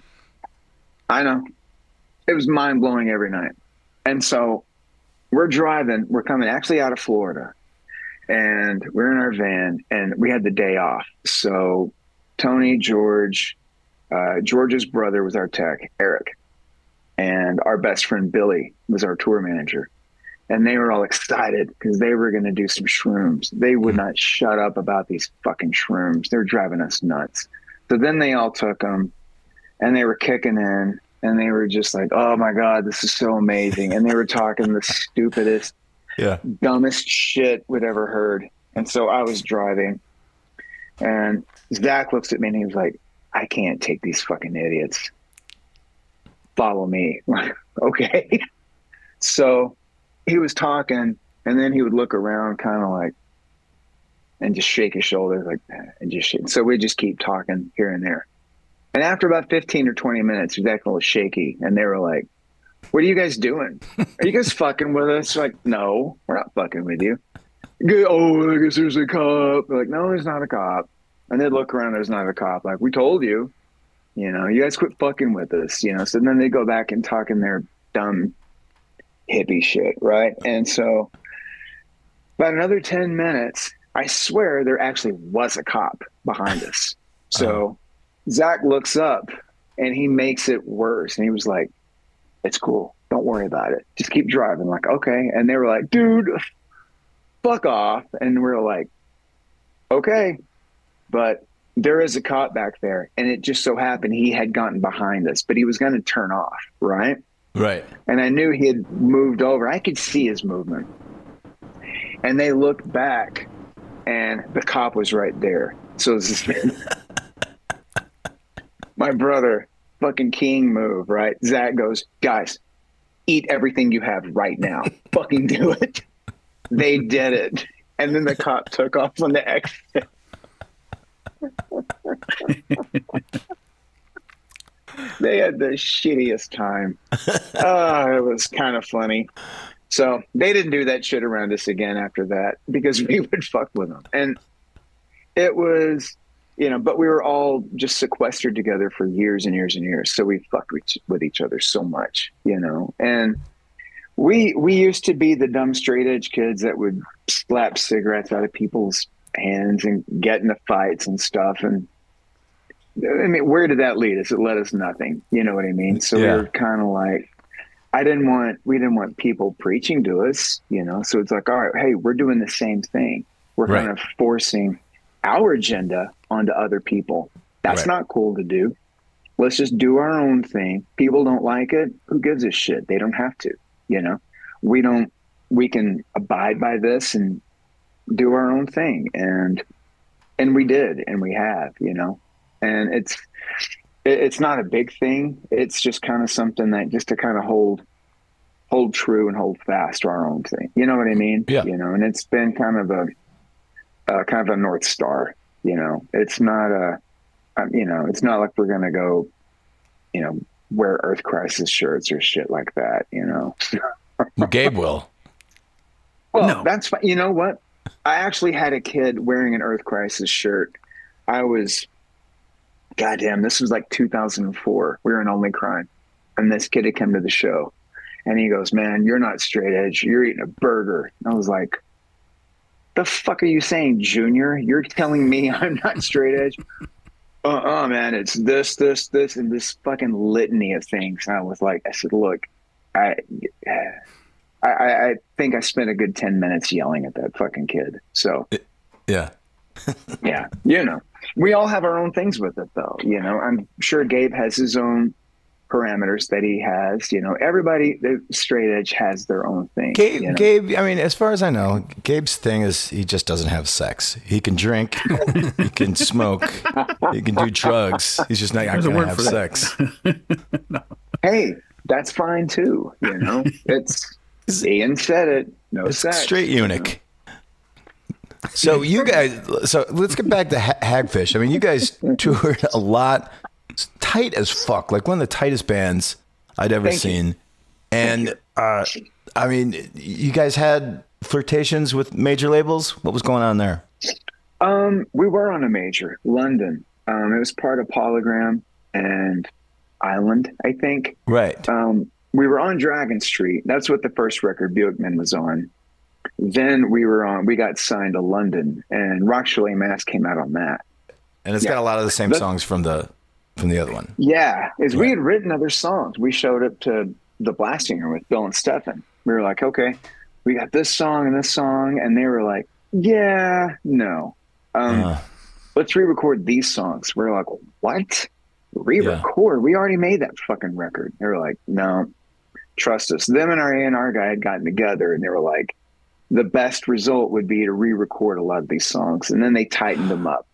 It was mind-blowing every night. And so we're driving. We're coming actually out of Florida. And we're in our van, and we had the day off. So Tony, George's brother was our tech, Eric. And our best friend, Billy, was our tour manager. And they were all excited because they were going to do some shrooms. They would not shut up about these fucking shrooms. They're driving us nuts. So then they all took them. and they were kicking in, and they were just like, oh my God, this is so amazing. And they were talking the stupidest, dumbest shit we'd ever heard. And so I was driving, and Zach looks at me and he was like, I can't take these fucking idiots. Follow me. Okay. So he was talking, and then he would look around kind of like, and just shake his shoulders like, and just shake. So we just keep talking here and there. And after about 15 or 20 minutes, Zach was shaky, and they were like, what are you guys doing? Are you guys fucking with us? Like, no, we're not fucking with you. Oh, I guess there's a cop. They're like, no, there's not a cop. And they'd look around, there's not a cop. Like, we told you, you know, you guys quit fucking with us, you know. So then they go back and talk in their dumb hippie shit, right? And so about another 10 minutes, I swear there actually was a cop behind us. So Zach looks up and he makes it worse. And he was like, it's cool. Don't worry about it. Just keep driving. Like, okay. And they were like, dude, fuck off. And we're like, okay. But there is a cop back there. And it just so happened he had gotten behind us, but he was going to turn off. Right. Right. And I knew he had moved over. I could see his movement. And they looked back, and the cop was right there. So this is my brother, fucking king move, right? Zach goes, guys, eat everything you have right now. Fucking do it. They did it. And then the cop took off on the exit. They had the shittiest time. It was kind of funny. So they didn't do that shit around us again after that, because we would fuck with them. And it was, you know, but we were all just sequestered together for years and years and years. So we fucked with each other so much, you know. And we used to be the dumb straight edge kids that would slap cigarettes out of people's hands and get into fights and stuff. And I mean, where did that lead us? It led us nothing. You know what I mean? So we were kind of like, we didn't want people preaching to us, you know? So it's like, all right, hey, we're doing the same thing. We're kind of forcing our agenda onto other people. That's not cool to do. Let's just do our own thing. People don't like it. Who gives a shit? They don't have to, you know? We can abide by this and do our own thing. And we did, and we have, you know? And it's not a big thing. It's just kind of something that just to kind of hold true and hold fast to our own thing. You know what I mean? Yeah. You know, and it's been kind of a North Star, you know. It's not it's not like we're going to go, you know, wear Earth Crisis shirts or shit like that, you know. Well, Gabe will. Well, no. That's fine. You know what? I actually had a kid wearing an Earth Crisis shirt. Goddamn, this was like 2004. We were in Only Crime. And this kid had come to the show. And he goes, man, you're not straight edge. You're eating a burger. And I was like, the fuck are you saying, Junior? You're telling me I'm not straight edge? Man, it's this, and this fucking litany of things. And I was like, I said, look, I think I spent a good 10 minutes yelling at that fucking kid. So, yeah. Yeah, you know, we all have our own things with it, though. You know, I'm sure Gabe has his own parameters that he has. You know, everybody, the straight edge has their own thing. Gabe, I mean, as far as I know, Gabe's thing is he just doesn't have sex. He can drink, he can smoke, he can do drugs. He's just not going to have sex. No. Hey, that's fine too. You know, it's Ian said it. No sex. Straight eunuch. You know? So you guys, let's get back to Hagfish. I mean, you guys toured a lot, tight as fuck, like one of the tightest bands I'd ever seen. And I mean, you guys had flirtations with major labels. What was going on there? We were on a major, London. It was part of Polygram and Island, I think. Right. We were on Dragon Street. That's what the first record, Buickman, was on. Then we got signed to London, and Rock Chalet Mass came out on that. And it's got a lot of the same songs from the other one. Yeah, we had written other songs. We showed up to the Blastinger with Bill and Stefan. We were like, okay, we got this song, and they were like, yeah, no. Let's re-record these songs. We're like, what? re-record. We already made that fucking record. They were like, no, trust us. Them and our A&R guy had gotten together, and they were like, the best result would be to re-record a lot of these songs, and then they tightened them up.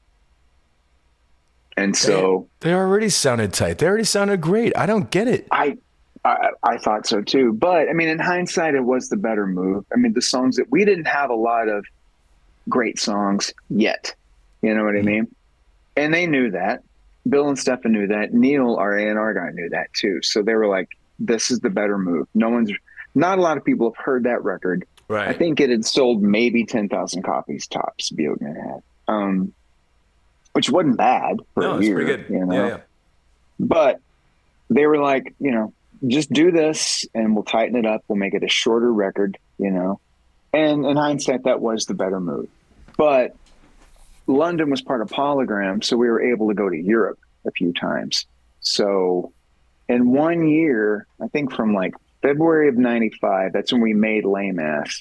And so they already sounded tight. They already sounded great. I don't get it. I thought so too. But I mean, in hindsight, it was the better move. I mean, the songs that we didn't have a lot of great songs yet. You know what I mean? And they knew that. Bill and Stefan knew that. Neil, our A&R guy, knew that too. So they were like, this is the better move. Not a lot of people have heard that record. Right. I think it had sold maybe 10,000 copies tops, Bjorn had. Which wasn't bad for a year. Pretty good. You know? Yeah. But they were like, you know, just do this and we'll tighten it up. We'll make it a shorter record, you know. And in hindsight, that was the better move. But London was part of Polygram, so we were able to go to Europe a few times. So in 1 year, I think from like February of 95, that's when we made Lame Ass,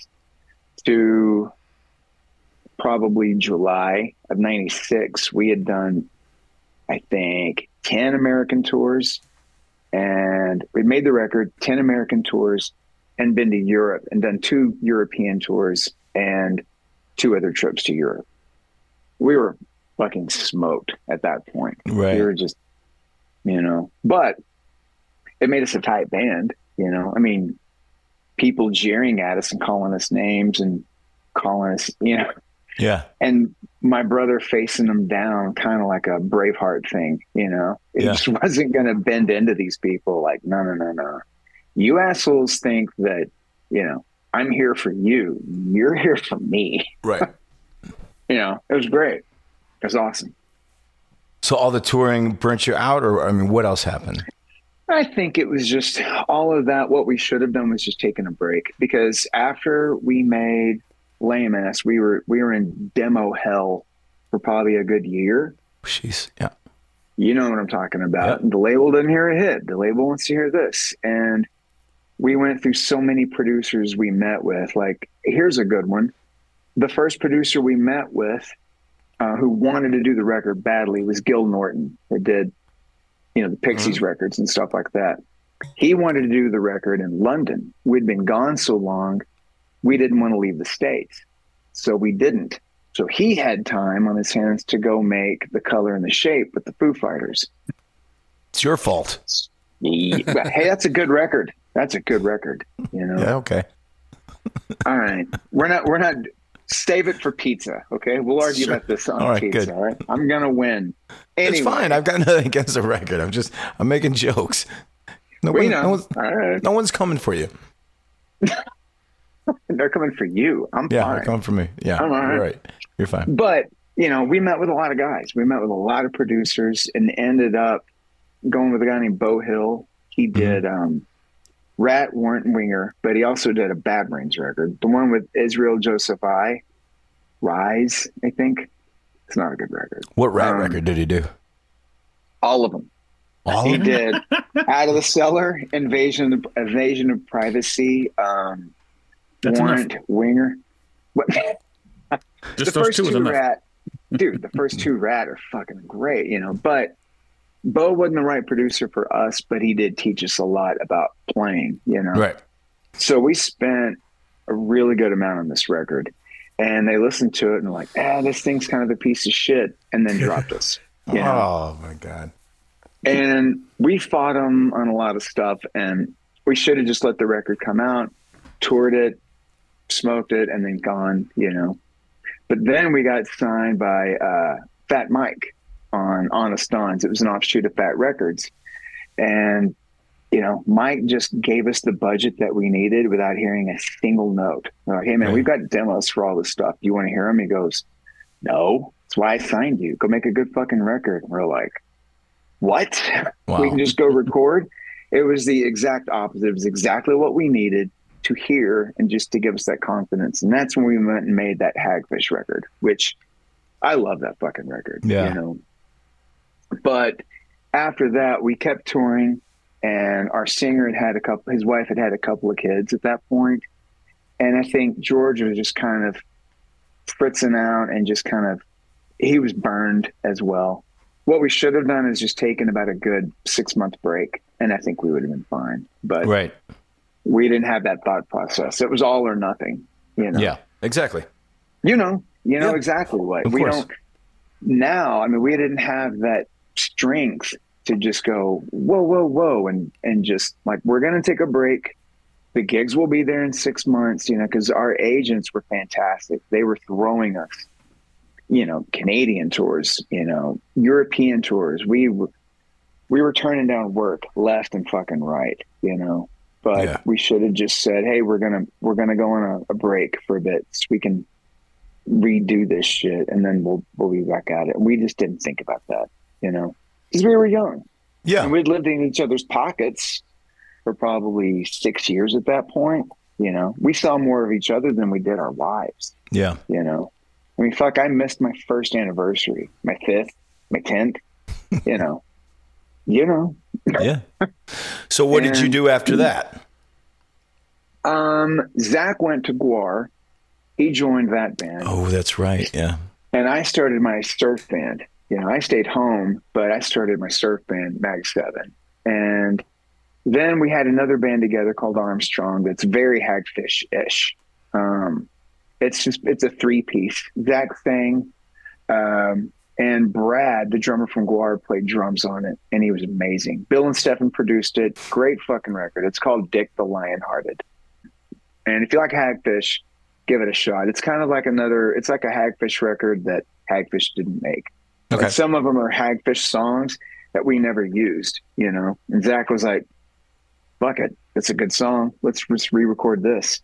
to probably July of 96, we had done, I think, 10 American tours, and we made the record, 10 American tours, and been to Europe and done 2 European tours and 2 other trips to Europe. We were fucking smoked at that point. Right. We were just, you know, but it made us a tight band, you know. I mean, people jeering at us and calling us names and calling us, you know. Yeah. And my brother facing them down, kind of like a Braveheart thing, you know. It just wasn't going to bend into these people. Like, no. You assholes think that, you know, I'm here for you. You're here for me. Right. You know, it was great. It was awesome. So all the touring burnt you out, or I mean, what else happened? I think it was just all of that. What we should have done was just taken a break, because after we made Lame Ass, we were in demo hell for probably a good year. Jeez, yeah. You know what I'm talking about. Yep. The label didn't hear a hit. The label wants to hear this. And we went through so many producers we met with. Like, here's a good one. The first producer we met with who wanted to do the record badly was Gil Norton, that did, you know, the Pixies records and stuff like that. He wanted to do the record in London. We'd been gone so long, we didn't want to leave the States. So we didn't. So he had time on his hands to go make The Color and the Shape with the Foo Fighters. It's your fault. Hey, that's a good record. That's a good record, you know? Yeah, okay. All right. We're not, save it for pizza, okay? We'll argue about this on all right, pizza, good. all right? I'm going to win. Anyway. It's fine. I've got nothing against the record. I'm making jokes. No one's coming for you. They're coming for you. I'm fine. They're coming for me. Yeah, I'm all right. You're right. You're fine. But, you know, we met with a lot of guys. We met with a lot of producers and ended up going with a guy named Beau Hill. He did Rat, Warrant, Winger, but he also did a Bad Brains record. The one with Israel Joseph I, Rise, I think. It's not a good record. What Rat record did he do? All of them. He did Out of the Cellar, Invasion of Privacy, Warrant, enough. Winger. What? Just the those first two was two enough. Rat, dude, the first 2 Rat are fucking great, you know. But Beau wasn't the right producer for us, but he did teach us a lot about playing, you know. Right. So we spent a really good amount on this record, and they listened to it and were like, this thing's kind of a piece of shit, and then dropped us. You know? Oh my God. And we fought them on a lot of stuff, and we should have just let the record come out, toured it, smoked it, and then gone, you know. But then we got signed by Fat Mike on Honest Dons. It was an offshoot of Fat Records. And, you know, Mike just gave us the budget that we needed without hearing a single note. We're like, hey, man, we've got demos for all this stuff. Do you want to hear them? He goes, no, that's why I signed you. Go make a good fucking record. And we're like, what? Wow. We can just go record? It was the exact opposite. It was exactly what we needed to hear and just to give us that confidence. And that's when we went and made that Hagfish record, which I love that fucking record. Yeah. You know? But after that, we kept touring, and our singer his wife had a couple of kids at that point. And I think George was just kind of fritzing out and just kind of, he was burned as well. What we should have done is just taken about a good 6-month break, and I think we would have been fine. But Right. we didn't have that thought process. It was all or nothing, you know? Yeah, exactly. You know Yeah. exactly what Of we course. don't now. I mean, we didn't have that strength to just go, whoa. And just like, we're going to take a break. The gigs will be there in 6 months, you know, cause our agents were fantastic. They were throwing us, you know, Canadian tours, you know, European tours. We were turning down work left and fucking right, you know, but Yeah. we should have just said, hey, we're going to go on a break for a bit so we can redo this shit. And then we'll be back at it. We just didn't think about that, you know, because we were young. Yeah. And we'd lived in each other's pockets for probably 6 years at that point. You know, we saw more of each other than we did our wives, Yeah. you know. I mean, fuck, I missed my first anniversary, my 5th, my 10th, you know. Yeah. So what did you And- do after that? Zach went to Guar. He joined that band. Oh, that's right. Yeah. And I started my surf band. You know, I stayed home, but I started my surf band, Mag 7. And then we had another band together called Armstrong that's very Hagfish-ish. It's a 3-piece. Zach sang, and Brad, the drummer from Guar, played drums on it, and he was amazing. Bill and Stefan produced it. Great fucking record. It's called Dick the Lionhearted. And if you like Hagfish, give it a shot. It's kind of like it's like a Hagfish record that Hagfish didn't make. Okay. And some of them are Hagfish songs that we never used, you know. And Zach was like, fuck it, it's a good song. Let's just re-record this.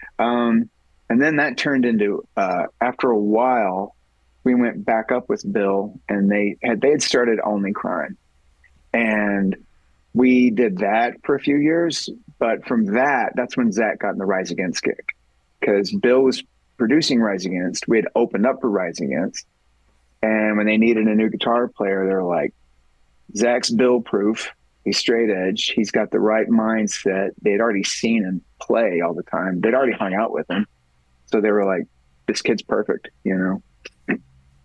And then that turned into, after a while, we went back up with Bill, and they had started Only Crime. And we did that for a few years. But from that's when Zach got in the Rise Against gig. Because Bill was producing Rise Against. We had opened up for Rise Against. And when they needed a new guitar player, they were like, Zach's bill proof. He's straight edge. He's got the right mindset. They'd already seen him play all the time. They'd already hung out with him. So they were like, this kid's perfect, you know?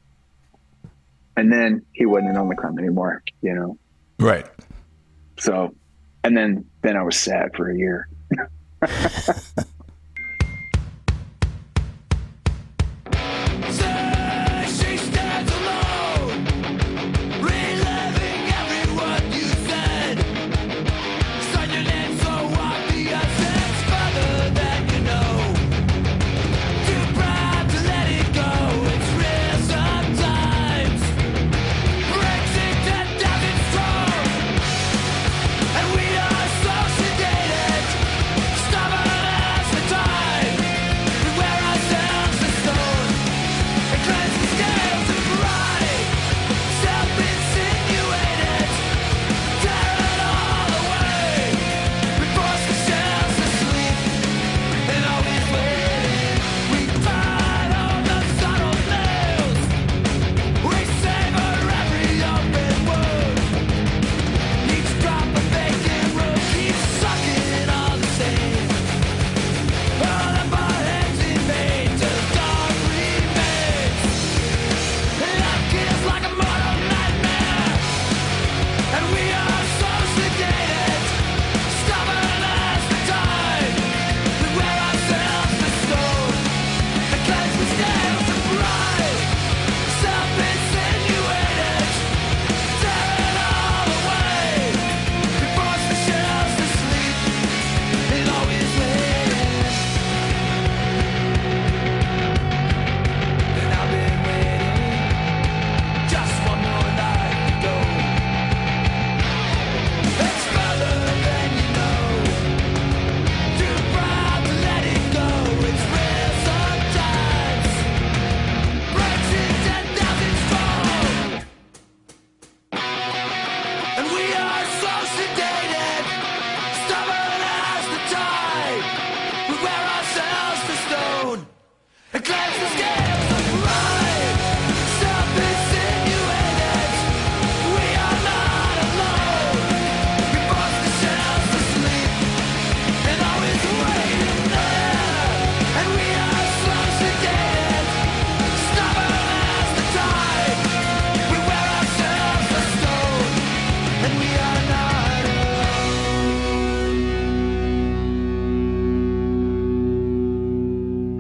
And then he wasn't in Only Crime anymore, you know? Right. So, and then I was sad for a year. And we are so sedated, stubborn as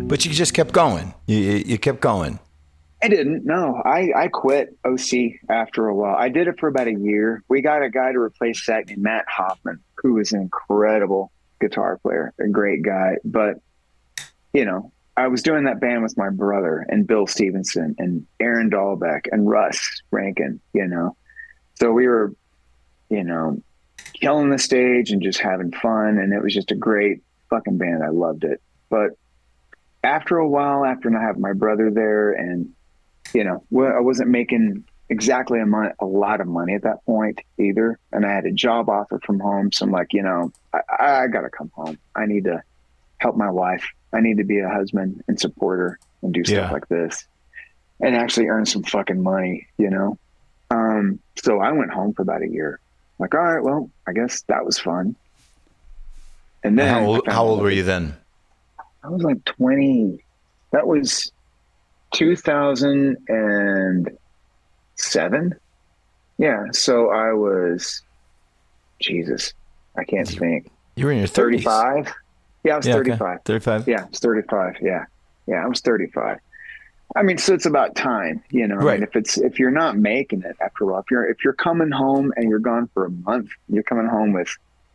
But you just kept going. You kept going. I didn't. No, I quit OC after a while. I did it for about a year. We got a guy to replace Zach named Matt Hoffman, who was an incredible guitar player, a great guy. But, you know, I was doing that band with my brother and Bill Stevenson and Aaron Dahlbeck and Russ Rankin, you know. So we were, you know, killing the stage and just having fun. And it was just a great fucking band. I loved it. But after a while, after not having my brother there and, you know, I wasn't making exactly a lot of money at that point either. And I had a job offer from home. So I'm like, you know, I got to come home. I need to help my wife. I need to be a husband and support her and do stuff like this and actually earn some fucking money, you know? So I went home for about a year. Like, all right, well, I guess that was fun. And then how old were you then? I was like 20. That was 2007. Yeah. So I was, Jesus, I can't think. You were in your 30s. 35. Yeah, I was 35. Okay. 35? Yeah, I was 35. Yeah. Yeah, I was 35. I mean, so it's about time, you know. Right. I mean, if you're not making it after a while, if you're coming home and you're gone for a month, you're coming home with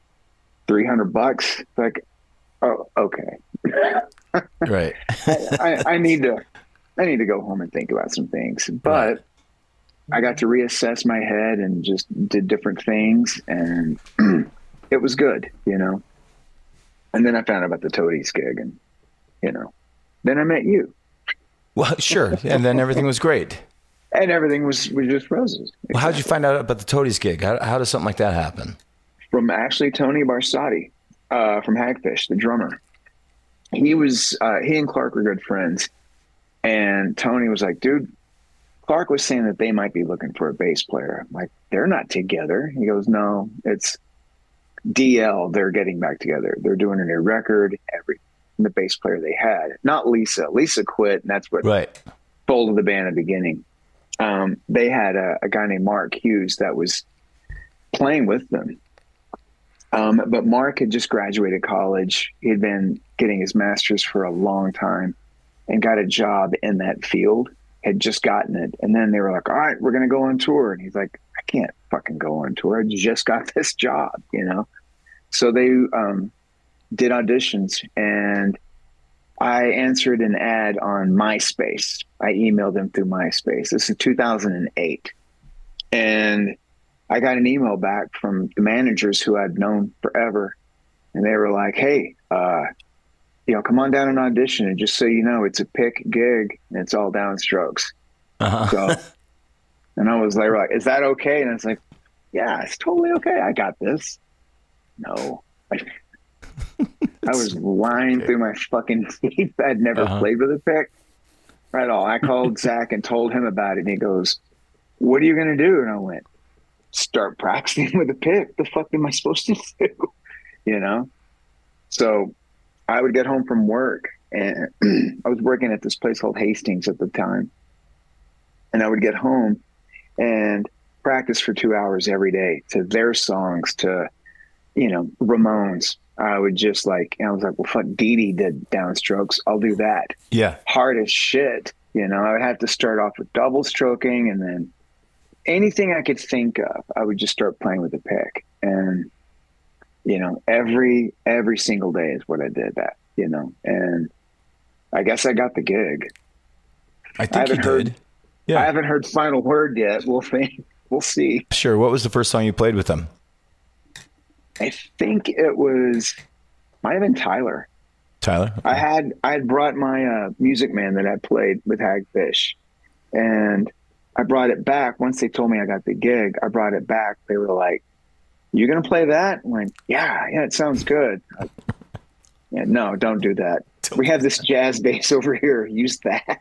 $300, like, oh, okay. Right. I need to go home and think about some things, but I got to reassess my head and just did different things, and it was good, you know. And then I found out about the Toadies gig, and, you know, then I met you. Well, sure. And then everything was great. And everything was just roses. Exactly. Well, how'd you find out about the Toadies gig? How does something like that happen? From actually Tony Barsati from Hagfish, the drummer. He and Clark were good friends. And Tony was like, dude, Clark was saying that they might be looking for a bass player. I'm like, they're not together. He goes, no, it's DL. They're getting back together. They're doing a new record. The bass player they had, not Lisa. Lisa quit, and that's what folded the band at the beginning. They had a guy named Mark Hughes that was playing with them. But Mark had just graduated college. He had been getting his master's for a long time and got a job in that field, had just gotten it. And then they were like, all right, we're going to go on tour. And he's like, I can't fucking go on tour. I just got this job, you know? So they did auditions, and I answered an ad on MySpace. I emailed them through MySpace. This is 2008. And I got an email back from the managers who I'd known forever. And they were like, hey, you know, come on down and audition. And just so you know, it's a pick gig and it's all downstrokes. So, and I was like, is that okay? And I was like, yeah, it's totally okay. I got this. No. I was lying through my fucking teeth. I'd never played with a pick at all. I called Zach and told him about it. And he goes, what are you going to do? And I went, start practicing with a pick. The fuck am I supposed to do? You know? So I would get home from work, and I was working at this place called Hastings at the time. And I would get home and practice for 2 hours every day to their songs, to, you know, Ramones. I would just I was like, well, fuck, Dee Dee did downstrokes. I'll do that. Yeah. Hard as shit. You know, I would have to start off with double stroking, and then anything I could think of, I would just start playing with a pick. And, you know, every single day is what I did that, you know, and I guess I got the gig. I think you did. Yeah. I haven't heard Final Word yet. We'll think. We'll see. Sure. What was the first song you played with them? I think it might have been Tyler. Tyler? Okay. I had brought my Music Man that I played with Hagfish, and I brought it back. Once they told me I got the gig, I brought it back. They were like, you going to play that? I'm like, yeah, it sounds good. Yeah, no, don't do that. We have this jazz bass over here. Use that.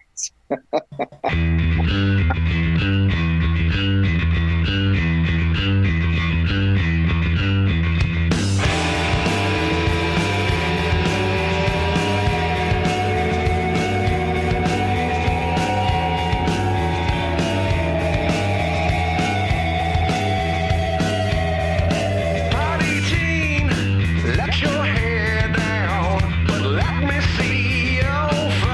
Let your hair down, but let me see your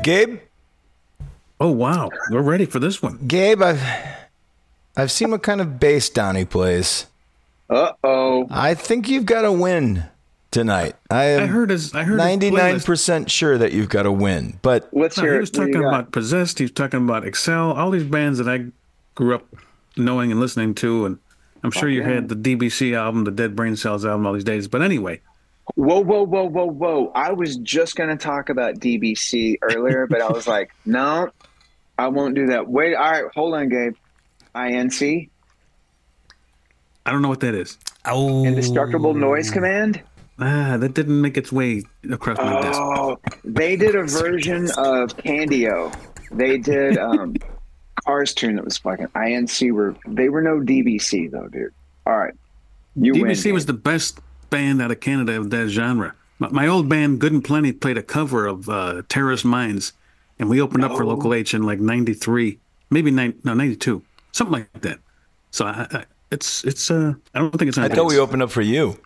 Gabe? Oh, wow. We're ready for this one. Gabe, I've seen what kind of bass Donnie plays. Uh-oh. I think you've got to win tonight. I heard 99% sure that you've got to win. But Let's hear he it. was What do you talking got? about Possessed. He was talking about Excel, all these bands that I grew up knowing and listening to. And I'm sure you had the DBC album, the Dead Brain Cells album all these days. But anyway. Whoa. I was just going to talk about DBC earlier, but I was like, no, I won't do that. Wait, all right, hold on, Gabe. INC? I don't know what that is. Oh, Indestructible Noise Command? That didn't make its way across my desk. Oh, they did a version of Candio. They did Cars tune that was fucking INC. They were no DBC though, dude. All right, DBC win, was the best band out of Canada of that genre. My old band, Good and Plenty, played a cover of Terrorist Minds, and we opened up for Local H in like 93, maybe 92, something like that. So it's I don't think it's. I thought we opened up for you.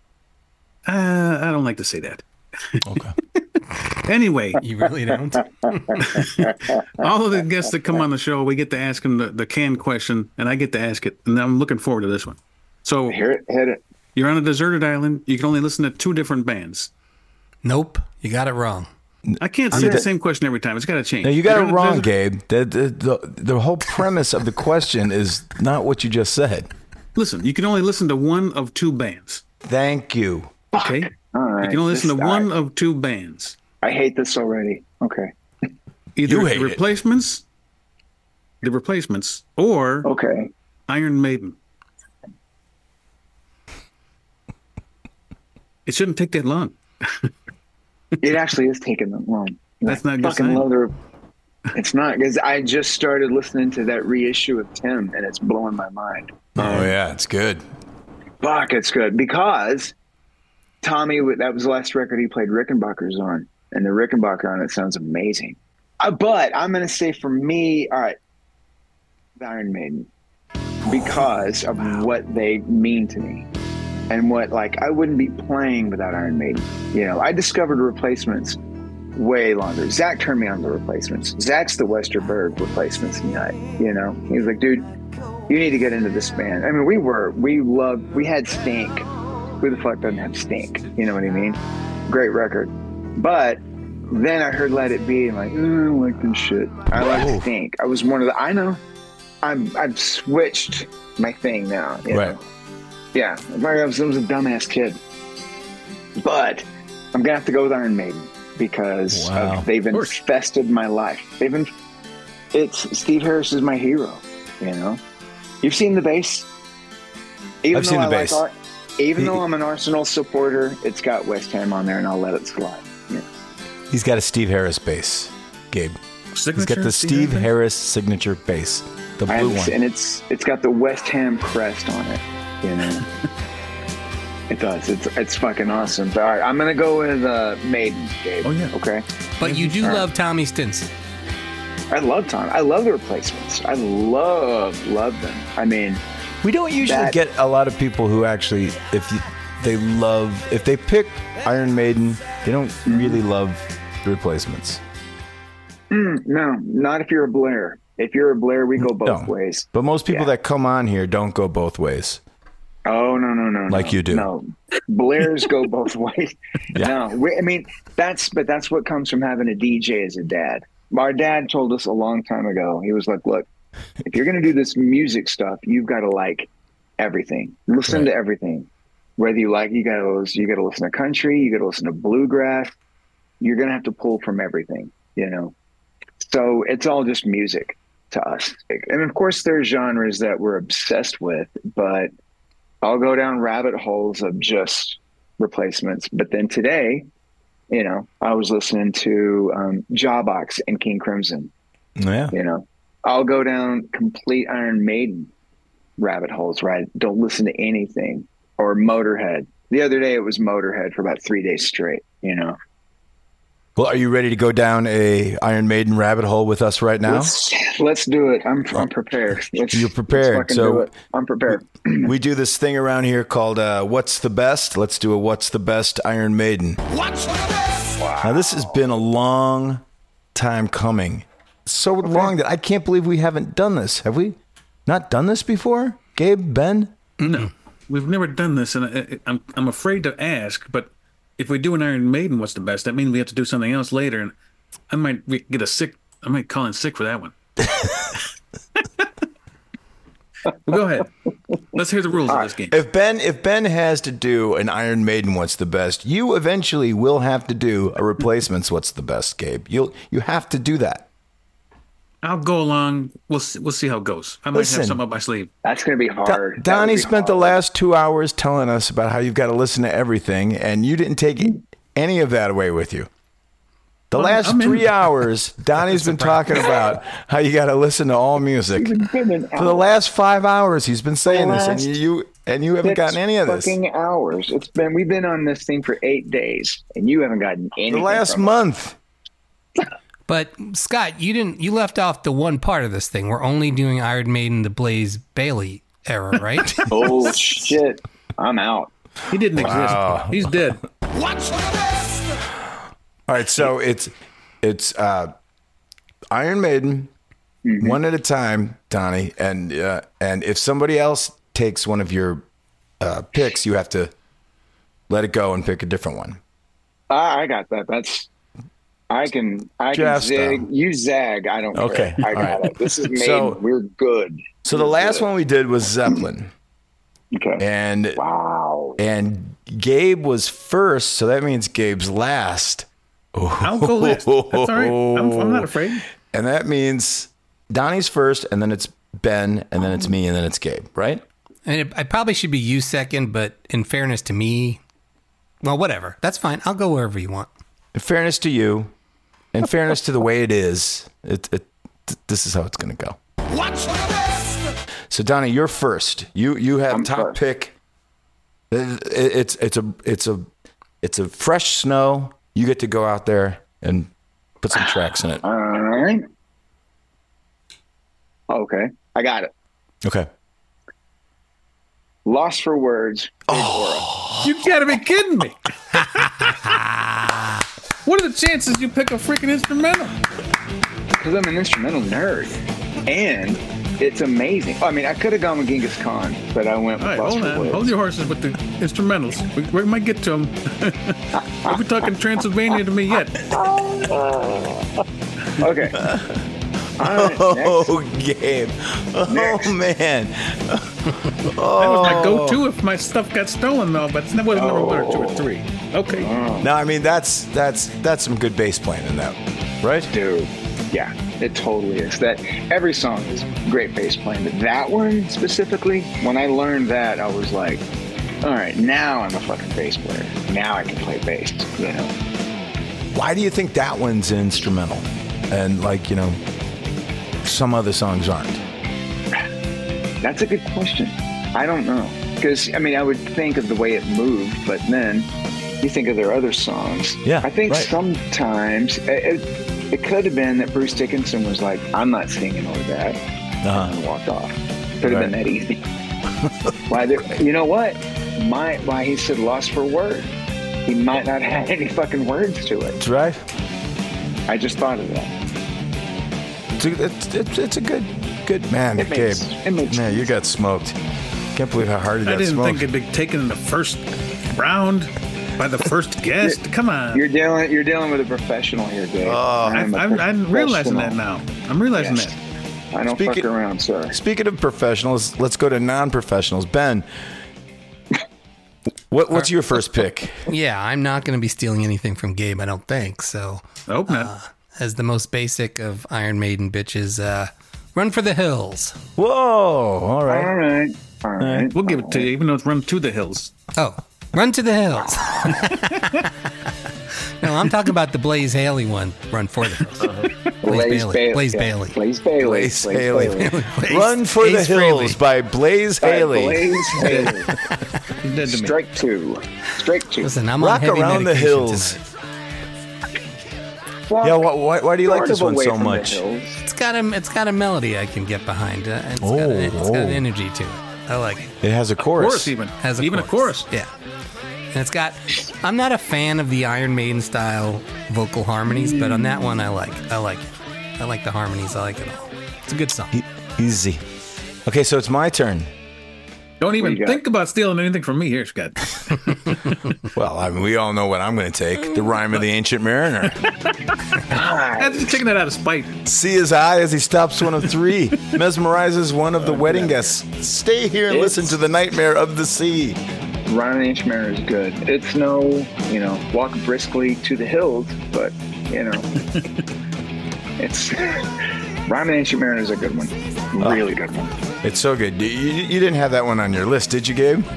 I don't like to say that. Okay. Anyway, you really don't. all of the guests that come on the show, we get to ask them the canned question, and I get to ask it, and I'm looking forward to this one. So hit it. You're on a deserted island. You can only listen to 2 different bands. Nope, you got it wrong. I can't say the same question every time. It's got to change. No, you got it wrong, Gabe. The whole premise of the question is not what you just said. Listen, you can only listen to 1 of 2 bands. Thank you. Okay? All right. You can only listen to 1 of 2 bands. I hate this already. Okay. Either You hate the Replacements, or Okay. Iron Maiden. It shouldn't take that long. It actually is taking them long. That's not a good fucking sign. love their. It's not, because I just started listening to that reissue of Tim, and it's blowing my mind. Oh yeah, it's good. Fuck, it's good, because Tommy, that was the last record he played Rickenbackers on, and the Rickenbacker on it sounds amazing. But I'm going to say for me, all right, Iron Maiden, because of what they mean to me. And what, like, I wouldn't be playing without Iron Maiden. You know, I discovered Replacements way longer. Zach turned me on to Replacements. Zach's the Westerberg Replacements nut. You know, he was like, dude, you need to get into this band. I mean, we had Stink. Who the fuck doesn't have Stink? You know what I mean? Great record. But then I heard Let It Be, and like, I don't like this shit. I like Stink. I was one of the, I know. I've switched my thing now. You know? Yeah, I was a dumbass kid. But I'm going to have to go with Iron Maiden because they've infested my life. It's Steve Harris is my hero, you know? You've seen the bass? I've seen the bass. Even though I'm an Arsenal supporter, it's got West Ham on there, and I'll let it slide. Yeah. He's got a Steve Harris bass, Gabe. Signature He's got the Steve Harris signature bass, the blue one. And it's got the West Ham crest on it. You know, it does. It's fucking awesome. But, all right, I'm gonna go with Maiden, Gabe. Oh yeah. Okay. But you do love Tommy Stinson. I love Tom. I love the Replacements. I love them. I mean, we don't usually get a lot of people who actually, if they pick Iron Maiden, they don't really love the Replacements. No, not if you're a Blair. If you're a Blair, we go both ways. But most people that come on here don't go both ways. Oh, no. Like you do. No, Blairs go both ways. Yeah. No, I mean, that's what comes from having a DJ as a dad. Our dad told us a long time ago, he was like, look, if you're going to do this music stuff, you've got to like everything. Listen to everything. Whether you got to listen to country, you got to listen to bluegrass. You're going to have to pull from everything, you know? So it's all just music to us. And of course there's genres that we're obsessed with, but I'll go down rabbit holes of just Replacements. But then today, you know, I was listening to Jawbox and King Crimson. Yeah. You know, I'll go down complete Iron Maiden rabbit holes, right? Don't listen to anything. Or Motorhead. The other day it was Motorhead for about 3 days straight, you know. Well, are you ready to go down a Iron Maiden rabbit hole with us right now? Let's do it. I'm prepared. You're prepared. So I'm prepared. We do this thing around here called What's the Best? Let's do a What's the Best Iron Maiden. What's the best? Now, this has been a long time coming. So long that I can't believe we haven't done this. Have we not done this before? Gabe, Ben? No, we've never done this, and I'm afraid to ask. But if we do an Iron Maiden, what's the best? That means we have to do something else later, and I might I might call in sick for that one. Well, go ahead. Let's hear the rules of this game. If Ben has to do an Iron Maiden What's the Best, you eventually will have to do a Replacements What's the Best, Gabe. You have to do that. I'll go along. We'll see how it goes. I might have something up my sleeve. That's going to be hard. Donnie spent the last 2 hours telling us about how you've got to listen to everything, and you didn't take any of that away with you. The last 3 hours, Donnie's been talking about how you got to listen to all music. For the last 5 hours, he's been saying this, and you haven't gotten any of this. Fucking hours. We've been on this thing for 8 days, and you haven't gotten anything. The last month. But Scott, you left off the one part of this thing. We're only doing Iron Maiden, the Blaze Bailey era, right? Oh shit! I'm out. He didn't exist. He's dead. Watch the best. All right, so it's Iron Maiden, one at a time, Donnie, and if somebody else takes one of your picks, you have to let it go and pick a different one. I got that. I can Just, zig. You zag. I don't okay. care. I got it. This is Maiden. We're good. So the last one we did was Zeppelin. Okay. And wow. And Gabe was first, so that means Gabe's last. I'll go last. That's all right. I'm not afraid. And that means Donnie's first, and then it's Ben, and then it's me, and then it's Gabe, right? And I probably should be you second, but in fairness to me, well, whatever. That's fine. I'll go wherever you want. In fairness to you, in fairness to the way it is, this is how it's going to go. Watch the best. So Donnie, you're first. You have top first. pick. It's a fresh snow. You get to go out there and put some tracks in it. All right. Okay. I got it. Okay. Lost for Words. You gotta be kidding me. What are the chances you pick a freaking instrumental? Because I'm an instrumental nerd. And it's amazing. I mean, I could have gone with Genghis Khan, but I went with All right, Lost hold for on. Words. Hold your horses with the instrumentals. We might get to them. Are we talking Transylvania to me yet? Okay. All right, Oh, Gabe. Next. Oh, man. That was my go-to if my stuff got stolen, though. But that wasn't number 1 or 2 or 3. Okay. No, I mean, that's some good bass playing in that, right? Dude, yeah, it totally is. That every song is great bass playing, but that one specifically, when I learned that, I was like, all right, now I'm a fucking bass player. Now I can play bass, you know. Why do you think that one's instrumental? And, like, you know, some other songs aren't? That's a good question. I don't know. Because, I mean, I would think of the way it moved, but then you think of their other songs. Yeah, I think right. sometimes it could have been that Bruce Dickinson was like, I'm not singing over that. And walked off. Could have been that easy. You know what? Why he said Lost for Words. He might not have any fucking words to it. That's right. I just thought of that. It's a good man, It Gabe. makes Man, you got smoked. Can't believe how hard you I got didn't smoked. think it'd be taken in the first round by the first guest. Come on. You're dealing with a professional here, Dave. I'm realizing that now. I'm realizing that. I don't fuck around, sir. Speaking of professionals, let's go to non-professionals. Ben, what's your first pick? Yeah, I'm not going to be stealing anything from Gabe, I don't think. So, I hope not. As the most basic of Iron Maiden bitches, Run for the Hills. Whoa! All right. All right. We'll give it to you, even though it's Run to the Hills. Oh, Run to the Hills. No, I'm talking about the Blaze Haley one. Run for the Hills. Blaze Bailey. Blaze Bailey. Run for the Ace Hills Frehley. by Blaze Haley. Blaze Haley. He's dead to me. Strike two. Listen, I'm Rock on heavy Around the medication Hills. tonight. Yeah, why do you like this one so much? It's got a melody I can get behind. It's got an energy to it. I like it. It has a chorus. Chorus even. Has a chorus. Yeah. And it's got. I'm not a fan of the Iron Maiden style vocal harmonies, but on that one, I like it. I like the harmonies. I like it all. It's a good song. Easy. Okay, so it's my turn. Don't even think about stealing anything from me here, Scott. Well, I mean, we all know what I'm going to take. The Rhyme of the Ancient Mariner. I'm just taking that out of spite. See his eye as he stops one of three. Mesmerizes one of the wedding guests. Stay here and listen to the Nightmare of the Sea. Rhyme of the Ancient Mariner is good. It's no, walk briskly to the hills, but, it's... Rhyme of the Ancient Mariner is a good one. Really good one. It's so good. You didn't have that one on your list, did you, Gabe?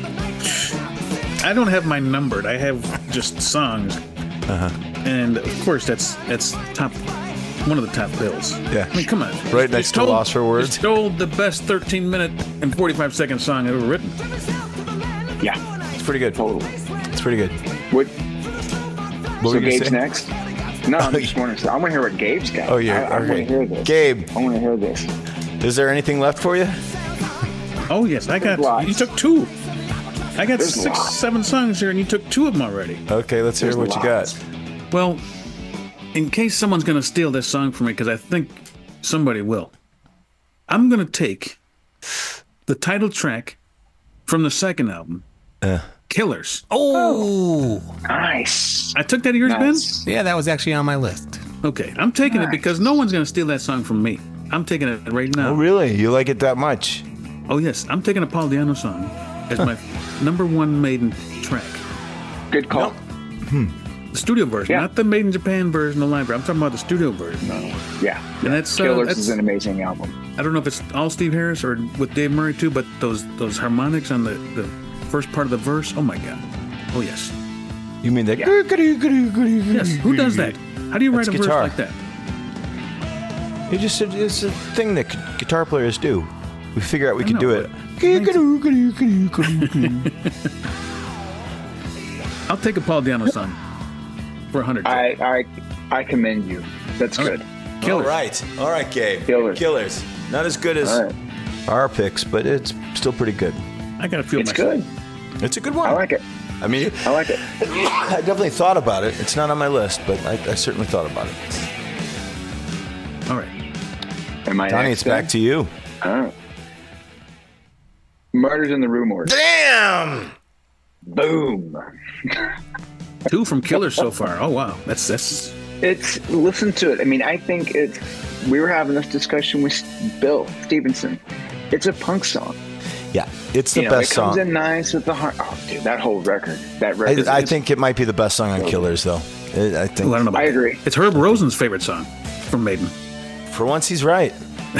I don't have mine numbered. I have just songs. And, of course, that's top, one of the top bills. Yeah. I mean, come on. Right next to Lost for Words. It's told the best 13-minute and 45-second song ever written. Yeah. It's pretty good. Totally. It's pretty good. What were you Gabe's say? next? No, I'm just wondering. I want to hear what Gabe's got. Oh, yeah. I want to hear this. Gabe. I want to hear this. Is there anything left for you? Oh, yes. You took two. I got 6-7 songs here, and you took 2 of them already. Okay, let's hear what you got. Well, in case someone's going to steal this song from me, because I think somebody will, I'm going to take the title track from the second album, Killers. Oh, nice. I took that of yours, Ben? Yeah, that was actually on my list. Okay, I'm taking it because no one's going to steal that song from me. I'm taking it right now. Oh, really? You like it that much? Oh, yes. I'm taking a Paul Di'Anno song as my number 1 Maiden track. Good call. The studio version, not the Made in Japan version, the live version. I'm talking about the studio version. Yeah. And that's Killers is an amazing album. I don't know if it's all Steve Harris or with Dave Murray too, but those harmonics on the first part of the verse, oh my God. Oh, yes. You mean that? Yes. Who does that? How do you write a verse like that? It's a thing that guitar players do. We figure out we can do it. I'll take a Paul Di'Anno song for 100. I commend you. That's good. Killers. All right, Gabe. Killers. Not as good as our picks, but it's still pretty good. I got to feel it's good. It's a good one. I like it. I mean, I like it. I definitely thought about it. It's not on my list, but I certainly thought about it. All right. Donnie, it's back to you. Murders in the Rue Morgue. Damn! Boom. 2 from Killers so far. Oh, wow. That's. It's, listen to it. I mean, I think we were having this discussion with Bill Stevenson. It's a punk song. Yeah, it's the best song. It comes in nice with the heart. Oh, dude, that whole record. I think it might be the best song on Killers, though. I think. Ooh, I don't know. I agree. It's Herb Rosen's favorite song from Maiden. For once, he's right.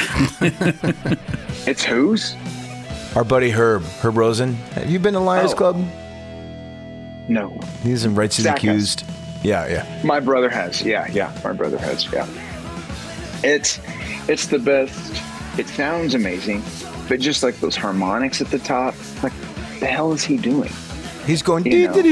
It's whose? Our buddy Herb Rosen. Have you been to Liars Club? No. He's in Rights to the Accused. Yeah. My brother has. Yeah. My brother has. Yeah. It's the best. It sounds amazing, but just like those harmonics at the top, like the hell is he doing? He's going.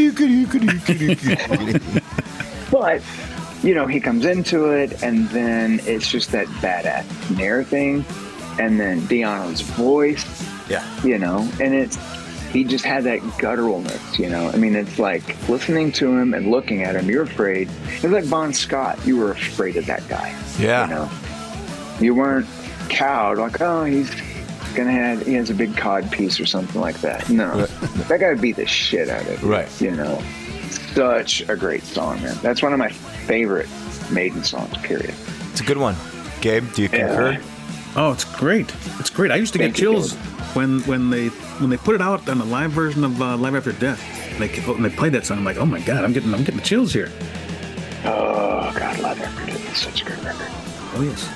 But he comes into it, and then it's just that badass snare thing, and then Di'Anno's voice. Yeah. And he just had that gutturalness, I mean, it's like listening to him and looking at him, you're afraid. It's like Bon Scott. You were afraid of that guy. Yeah. You weren't cowed, like, oh, he has a big cod piece or something like that. No. That guy beat the shit out of it. Right. Such a great song, man. That's one of my favorite Maiden songs, period. It's a good one. Gabe, do you concur? Oh, it's great. It's great. I used to get chills when they put it out on the live version of Live After Death. When they played that song, I'm like, oh my God, I'm getting the chills here. Oh God, Live After Death is such a great record. Oh yes.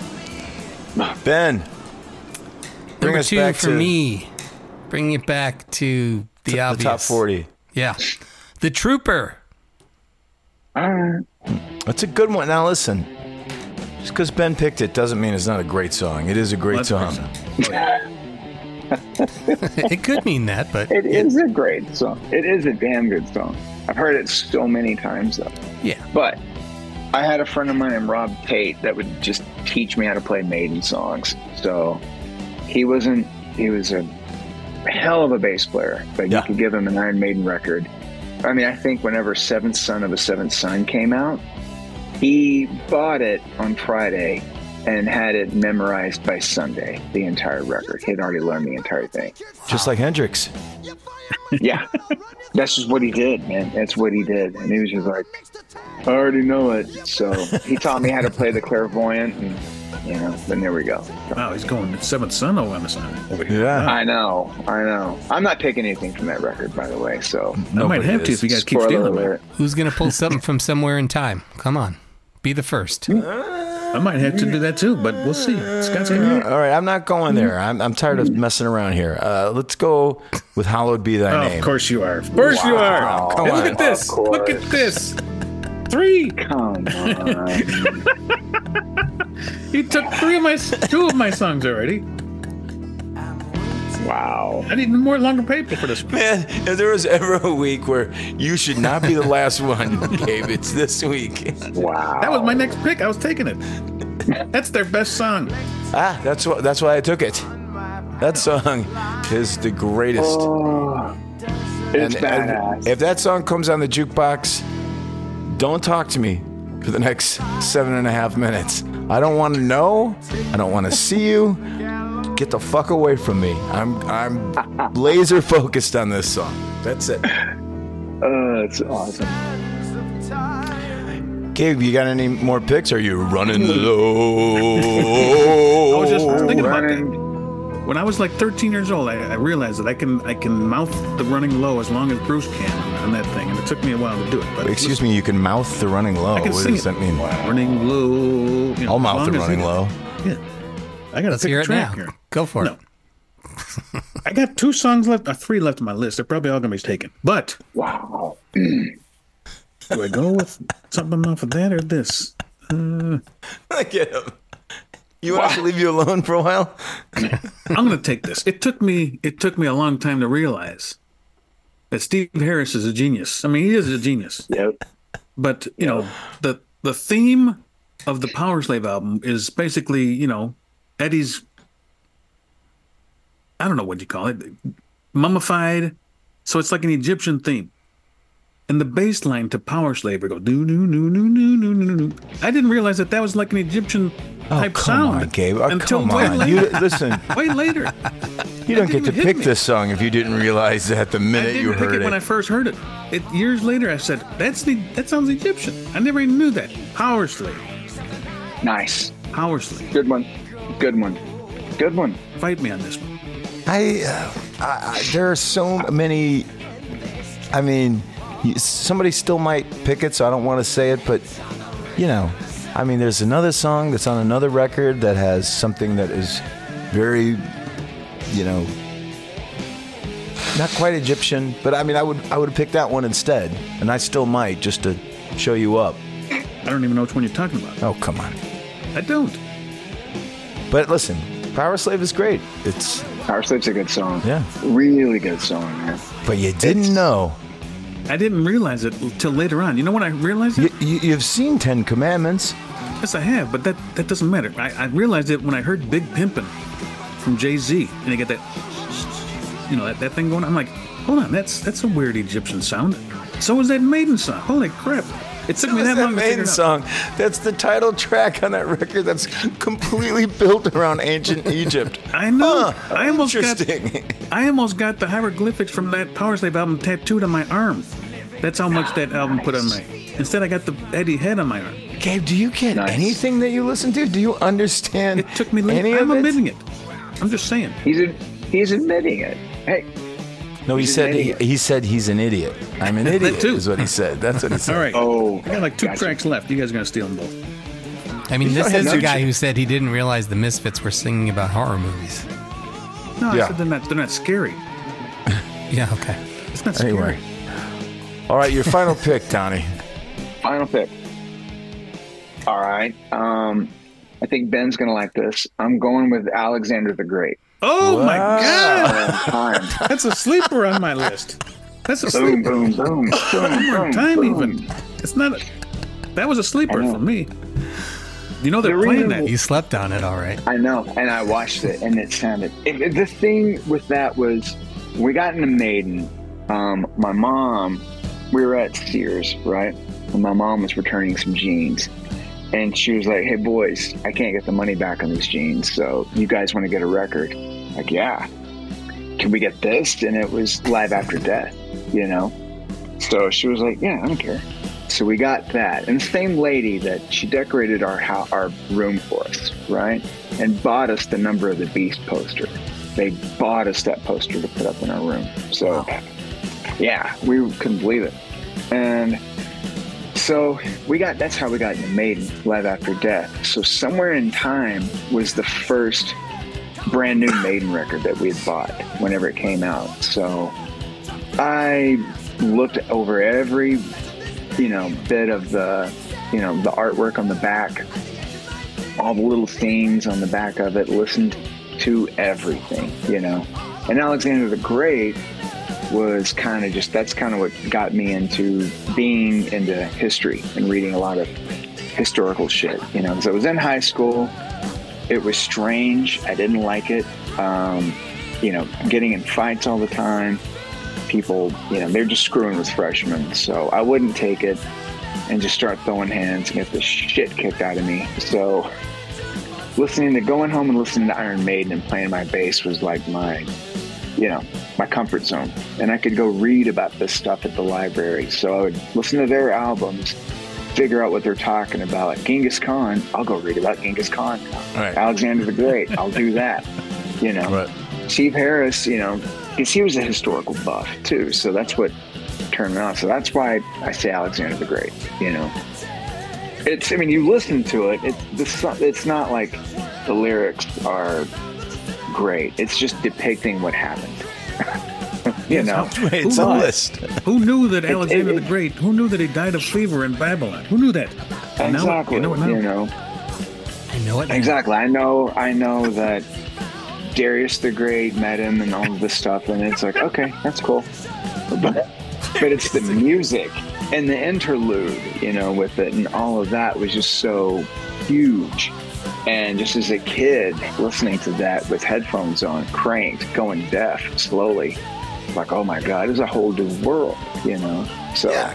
Ben, bring Number us 2 back for me. Bringing it back to the obvious. The top 40. Yeah. The Trooper. That's a good one. Now listen, just because Ben picked it doesn't mean it's not a great song. It is a great song. It could mean that, but it is a great song. It is a damn good song. I've heard it so many times, though. Yeah. But I had a friend of mine named Rob Tate that would just teach me how to play Maiden songs. So he was a hell of a bass player, but Yeah. you could give him an Iron Maiden record. I mean, I think whenever Seventh Son of a Seventh Son came out, he bought it on Friday and had it memorized by Sunday, the entire record. He had already learned the entire thing. Just like Hendrix. Yeah, that's just what he did, man. That's what he did. And he was just like, I already know it. So he taught me how to play the clairvoyant, and, you know, then there we go. Wow, he's going to Seventh Son over here. Yeah. I know. I'm not taking anything from that record, by the way, so. I might have to if you guys keep Spoiler stealing it. alert. Who's going to pull something from somewhere in time? Come on. Be the first. I might have to do that too, but we'll see. Scott's gonna All right, I'm not going there. I'm tired of messing around here. Let's go with Hallowed Be Thy Oh, Name. of course you are. Of course you are. Come Hey, look on. at this. Of course. Look at this. 3. Come on. He took 2 of my songs already. Wow. I need more longer paper for this. Man, if there was ever a week where you should not be the last one, Gabe, it's this week. Wow. That was my next pick. I was taking it. That's their best song. That's why I took it. That song is the greatest. Oh, it's badass. If that song comes on the jukebox, don't talk to me for the next 7.5 minutes. I don't want to know. I don't want to see you. Get the fuck away from me. I'm laser focused on this song. That's it. It's awesome. Gabe, you got any more picks? Are you running low? I was just thinking about that. Running. When I was like 13 years old, I realized that I can mouth the running low as long as Bruce can on that thing, and it took me a while to do it. But Excuse me, you can mouth the running low. I can What sing does it. that mean? Running low. You know, I'll as mouth long the as running he- low. Yeah. I got to Let's pick hear a it track now. here. Go for No. it. I got 2 songs left, 3 left on my list. They're probably all going to be taken. But Wow. do I go with something off of that or this? Look at him. You want us to leave you alone for a while? I'm going to take this. It took me a long time to realize that Steve Harris is a genius. I mean, he is a genius. Yep. But, you know, the theme of the Powerslave album is basically, you know, Eddie's, I don't know what you call it, mummified. So it's like an Egyptian theme. And the bass line to Powerslave would go do do do do do do do do. I didn't realize that was like an Egyptian type come sound on, Gabe. until Come way on. later. You, listen, Way later. you don't get didn't to hit pick me. this song if you didn't realize that the I minute didn't you pick heard it when I first heard it. Years later, I said, that sounds Egyptian. I never even knew that. Powerslave. Nice. Powerslave. Good one. Good one. Good one. Fight me on this one. There are so many. I mean, somebody still might pick it, so I don't want to say it, but you know, I mean, there's another song that's on another record that has something that is very, you know, not quite Egyptian, but I mean, I would have picked that one instead, and I still might just to show you up. I don't even know which one you're talking about. Oh, come on. I don't. But listen, Powerslave is great. It's Powerslave's a good song. Yeah. Really good song, man. but you didn't know. I didn't realize it until later on. You know when I realized it? You've seen 10 Commandments. Yes, I have, but that doesn't matter. I realized it when I heard Big Pimpin' from Jay-Z, and you get that, you know, that thing going on. I'm like, hold on, that's a weird Egyptian sound. So was that Maiden song. Holy crap. It took me that long to figure Maiden it out. song. That's the title track on that record. That's completely built around ancient Egypt. I know. Huh, I almost interesting. I almost got the hieroglyphics from that Powerslave album tattooed on my arm. That's how much that album put on my. Instead, I got the Eddie head on my arm. Gabe, do you get Nice. anything that you listen to? Do you understand? It took me any later. I'm of it? admitting it. I'm just saying. He's admitting it. Hey, No, he He's said an idiot. he said he's an idiot. I'm an idiot. too. Is what he said. That's what he said. All right. Oh, I got like 2 gotcha. tracks left. You guys are going to steal them both. I mean, this ahead, is the no guy shit. who said he didn't realize the Misfits were singing about horror movies. No, Yeah. I said they're not scary. Yeah, okay. It's not scary. Anyway. All right, your final pick, Donnie. Final pick. All right. I think Ben's gonna like this. I'm going with Alexander the Great. Oh my God! Time. That's a sleeper on my list. That's a Boom, sleeper. boom, boom, boom, boom, Time boom. even. It's not. That was a sleeper I know. for me. You know they're The playing reason- that. You slept on it, all right. I know, and I watched it, and it sounded. The thing with that was we got into Maiden. My mom, we were at Sears, right? And my mom was returning some jeans. And she was like, hey, boys, I can't get the money back on these jeans. So you guys want to get a record? Like, yeah. Can we get this? And it was Live After Death, you know? So she was like, yeah, I don't care. So we got that. And the same lady that she decorated our room for us, right? And bought us the Number of the Beast poster. They bought us that poster to put up in our room. So, yeah, we couldn't believe it. And so that's how we got into Maiden, Live After Death. So Somewhere in Time was the first brand new Maiden record that we had bought whenever it came out. So I looked over every, bit of the, the artwork on the back, all the little themes on the back of it, listened to everything, And Alexander the Great was that's kind of what got me into being into history and reading a lot of historical shit, because I was in high school. It was strange. I didn't like it. Getting in fights all the time. People, they're just screwing with freshmen. So I wouldn't take it and just start throwing hands and get the shit kicked out of me. So going home and listening to Iron Maiden and playing my bass was like my comfort zone. And I could go read about this stuff at the library. So I would listen to their albums, figure out what they're talking about. Like Genghis Khan, I'll go read about Genghis Khan. Right. Alexander the Great, I'll do that. Right. Steve Harris, because he was a historical buff too. So that's what turned me on. So that's why I say Alexander the Great, you listen to it, it's not like the lyrics are great. It's just depicting what happened. It's a list. Who knew that Alexander the Great? Who knew that he died of fever in Babylon? Who knew that? Exactly. You know it now. I know it now. Exactly. I know that Darius the Great met him and all of this stuff, and it's like, okay, that's cool. But it's the music and the interlude, with it, and all of that was just so huge. And just as a kid, listening to that with headphones on, cranked, going deaf slowly, like, oh my God, it's a whole new world, So yeah.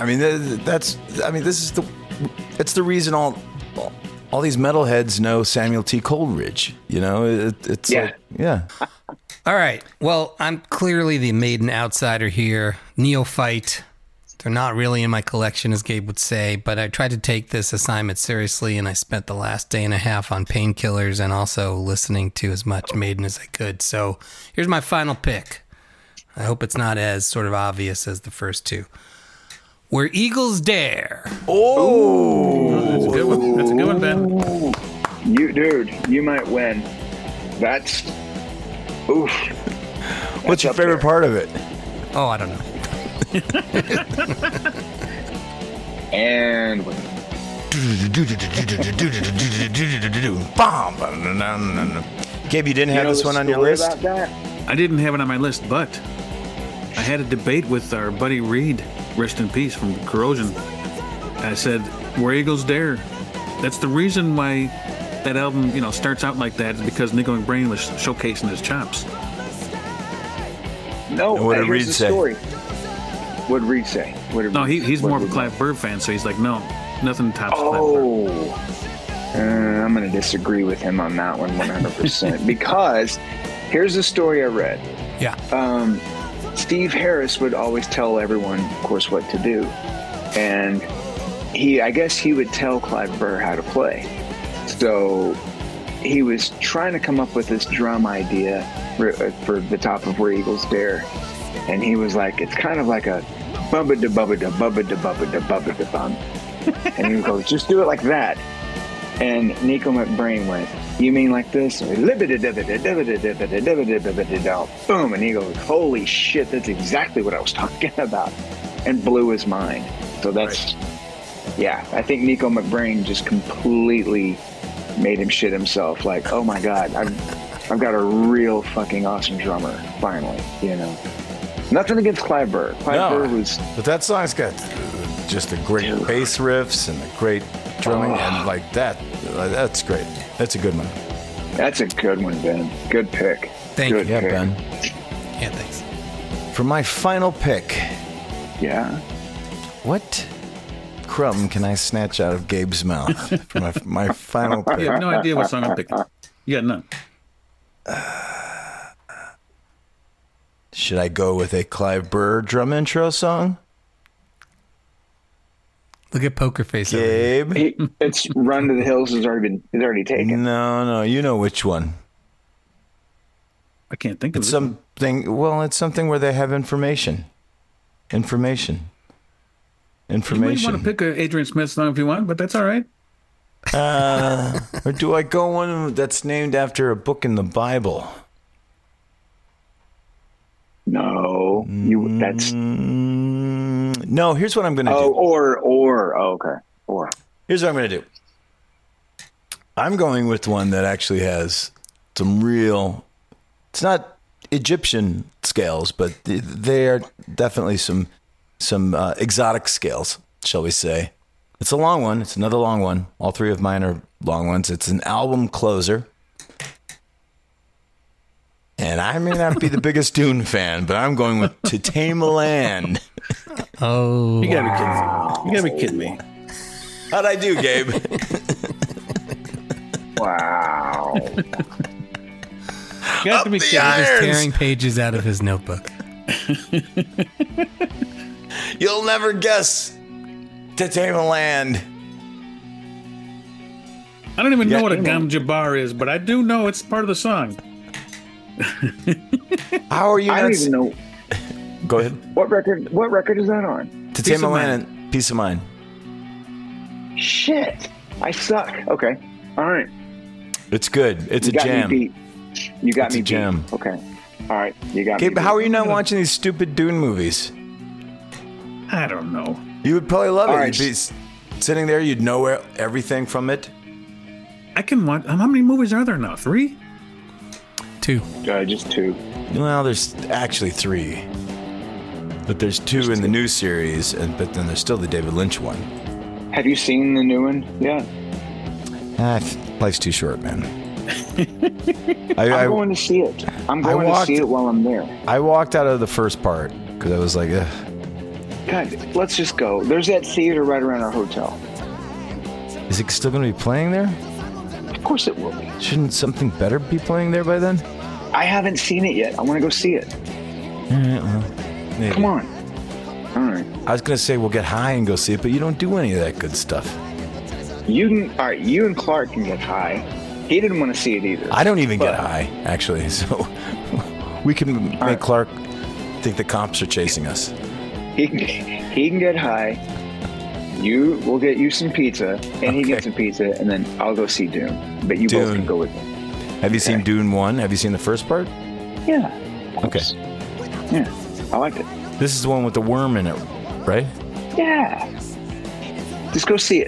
It's the reason all these metalheads know Samuel T. Coleridge. It's like, yeah. All right. Well, I'm clearly the Maiden outsider here, neophyte. They're not really in my collection, as Gabe would say, but I tried to take this assignment seriously, and I spent the last day and a half on painkillers and also listening to as much Maiden as I could. So here's my final pick. I hope it's not as sort of obvious as the first two. Where Eagles Dare. Oh, that's a good one. That's a good one, Ben. You might win. That's oof. What's your favorite part of it? Oh, I don't know. And Gabe, you didn't have this one on your list? I didn't have it on my list, but I had a debate with our buddy Reed, rest in peace, from Corrosion. I said, Where Eagles Dare. That's the reason why that album, starts out like that, is because Nico McBrain was showcasing his chops. No, what did Reed say? Story. What did Reed say? He's more of a Clive Burr fan, so he's like, no, nothing tops Clive Burr. I'm going to disagree with him on that one 100%. Because here's the story I read. Yeah. Steve Harris would always tell everyone, of course, what to do. And I guess he would tell Clive Burr how to play. So he was trying to come up with this drum idea for the top of Where Eagles Dare. And he was like, it's kind of like a bubba-da-bubba-da-bubba-da-bubba-da-bum. And he would go, just do it like that. And Nico McBrain went, you mean like this? Boom. And he goes, holy shit, that's exactly what I was talking about. And blew his mind. So that's, I think Nico McBrain just completely made him shit himself. Like, oh my God, I've got a real fucking awesome drummer, finally, Nothing against Clive Burr. Burr was... But that song's got just the great bass riffs and the great drumming and like that. That's great. That's a good one. That's a good one, Ben. Good pick. Thank you. Yeah, Ben. Yeah, thanks. for my final pick, Yeah. what crumb can I snatch out of Gabe's mouth for my final pick? You have no idea what song I'm picking. You got none. Should I go with a Clive Burr drum intro song? Look at Poker Face. over here. Gabe? It's Run to the Hills is already taken. No, you know which one. I can't think of It's it. something, well, it's something where they have information. Information. You might want to pick a Adrian Smith song if you want, but that's all right. Or do I go one that's named after a book in the Bible? No, that's No, here's what I'm going to do. okay. Here's what I'm going to do. I'm going with one that actually has some real, it's not Egyptian scales, but they are definitely some exotic scales, shall we say. It's a long one. It's another long one. All three of mine are long ones. It's an album closer. And I may not be the biggest Dune fan, but I'm going with To Tame a Land. Oh, You gotta be kidding me. You gotta be kidding me. How'd I do, Gabe? Wow. You got to be the kidding me. irons. just tearing pages out of his notebook. You'll never guess To Tame a Land. I don't even know what a Yeah. Gam Jabbar is, but I do know it's part of the song. How are you I not... don't even know Go ahead. what record is that on? To Peace Tame a of Land and Peace of Mind. Shit. I suck. Okay. All right. It's good. It's You a got jam. me beat. You got It's me a jam. beat. Okay. All right. You got Gabe, me how beat. are you not watching these stupid Dune movies? I don't know. You would probably love it. All right. You'd be sitting there, you'd know everything from it. I can watch. How many movies are there now? 3? 2. Just 2. Well, there's actually 3. But there's 2 in the new series, but then there's still the David Lynch one. Have you seen the new one? Yeah. Life's too short, man. I'm going to see it. I'm going to see it while I'm there. I walked out of the first part because I was like, ugh. God, let's just go. There's that theater right around our hotel. Is it still going to be playing there? Of course it will be. Shouldn't something better be playing there by then? I haven't seen it yet. I want to go see it. All right, well, maybe. Come on. All right. I was going to say we'll get high and go see it, but you don't do any of that good stuff. You and Clark can get high. He didn't want to see it either. I don't even get But- high, actually. So we can make right. Clark think the cops are chasing us. He can get high. We'll get you some pizza, and he Okay. gets some pizza, and then I'll go see Dune. But you both Dune. can go with me. Have you seen Dune 1? Have you seen the first part? Yeah. of Okay. course. Yeah. I liked it. This is the one with the worm in it, right? Yeah. Just go see it.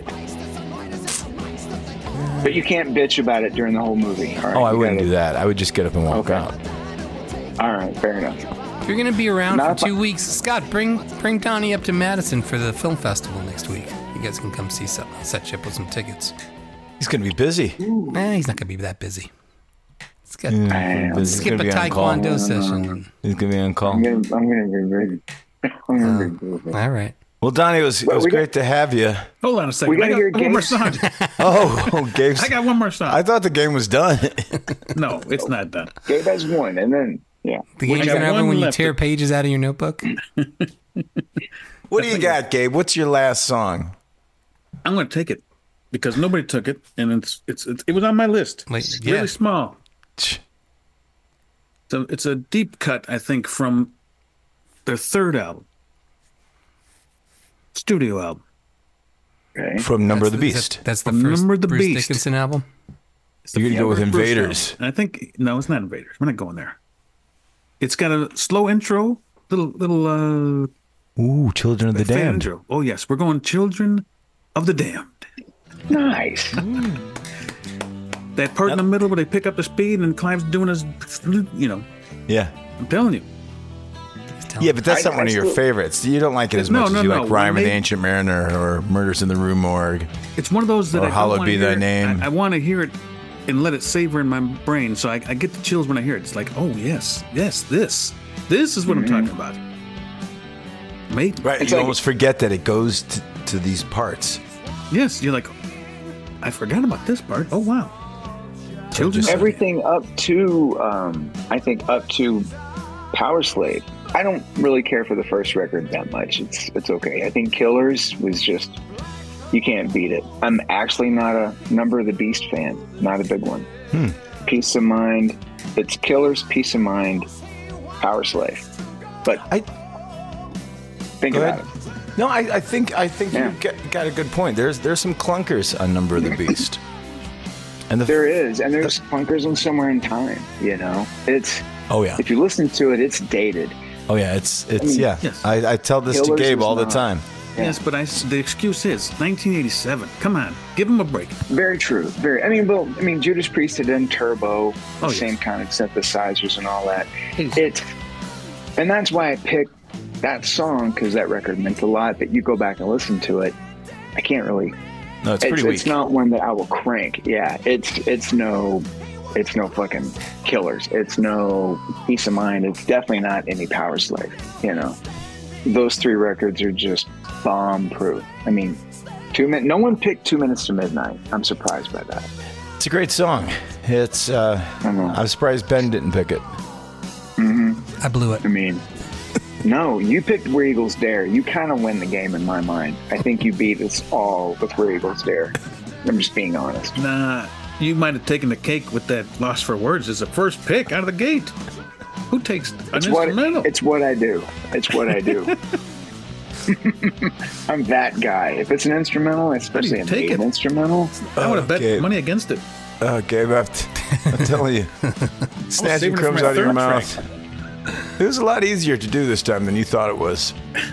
But you can't bitch about it during the whole movie. All right? Oh, I You wouldn't gotta- do that. I would just get up and walk Okay. out. All right, fair enough. If you're going to be around Not for if 2 weeks, Scott, bring Donnie up to Madison for the film festival next week. You guys can come see some, set you up with some tickets. He's going to be busy. He's not going to be that busy. He's got He's skip a gonna be on call. taekwondo session. He's going to be on call. I'm gonna be ready. I'm gonna be ready. All right. Well, Donnie, it was we great to have you. Hold on a second. We gotta I hear got one more Gabe's- song. Oh, Gabe's. I got one more song. I thought the game was done. No, it's not done. Gabe has one, and then yeah. The game's got over one when you left. tear pages out of your notebook. What do you got, Gabe? What's your last song? I'm going to take it because nobody took it, and it was on my list. Wait, It's yeah. really small. So it's a deep cut, I think, from their third album, studio album. Okay. From Number of the Is Beast. that's the From first Number of the Bruce Beast. Dickinson album. You're going to go with First Invaders. album. And I think no, it's not Invaders. We're not going there. It's got a slow intro, little Ooh, Children of the fade Damned. intro. Oh yes, we're going Children of the Damned. Nice. That part in the middle where they pick up the speed and Clive's doing his, Yeah. I'm telling you. Yeah, but that's I- not one I of your still- favorites. You don't like it as No, much no, as you no. like Rhyme of the When they- Ancient Mariner or Murders in the Rue Morgue. It's one of those that Or I don't Hallowed wanna Be hear Thy it. Name. I want to hear it and let it savor in my brain, so I get the chills when I hear it. It's like, oh yes, this. This is what I'm talking about. Mate, Right, It's you like- almost forget that it goes to these parts. yes, you're like, I forgot about this part. Oh wow. Children. Just- Everything up to, I think, up to Power Slave. I don't really care for the first record that much. It's okay. I think Killers was just, you can't beat it. I'm actually not a Number of the Beast fan. Not a big one. Peace of Mind. It's Killers, Peace of Mind, Power Slave. But think Go about ahead. it. No, I think Yeah. you got a good point. There's some clunkers on Number of the Beast. And There is, and there's clunkers in Somewhere in Time. You know, it's Oh yeah. if you listen to it, it's dated. Oh yeah, it's mean, yeah. yes. I tell this to Killers Gabe is all the not- time. Yes, but the excuse is 1987. Come on, give him a break. Very true. Very. I mean, Judas Priest had done Turbo, the Oh, yes. same kind of synthesizers and all that. Hey, And that's why I picked that song because that record meant a lot. But you go back and listen to it, I can't really. No, it's pretty weak. It's not one that I will crank. Yeah, it's no fucking Killers. It's no Peace of Mind. It's definitely not any Power Slave. You know, those three records are just bomb proof. I mean, no one picked 2 Minutes to Midnight. I'm surprised by that. It's a great song. It's know. I'm surprised Ben didn't pick it. I blew it. I mean, no, you picked Where Eagles Dare. You kind of win the game in my mind. I think you beat us all with Where Eagles Dare. I'm just being honest. nah, you might have taken the cake with that Lost for Words as the first pick out of the gate. Who takes an instrumental? It's what I do. It's what I do. I'm that guy. If it's an instrumental, especially a Take Maiden it. instrumental, I would have bet Okay. money against it. Oh, Gabe, I'm telling you, snatching saving it for crumbs my out of your third mouth. It was a lot easier to do this time than you thought it was.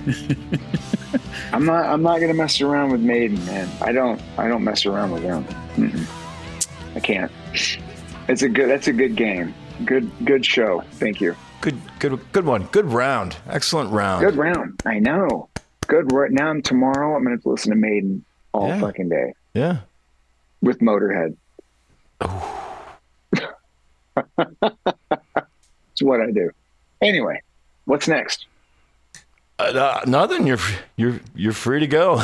I'm not gonna mess around with Maiden, man. I don't mess around with them. I can't. That's a good game. Good show. Thank you. Good one. Good round. Excellent round. Good round. I know. Now tomorrow I'm gonna have to listen to Maiden all Yeah. fucking day Yeah. with Motorhead. It's what I do. Anyway, what's next? Nothing. You're free to go.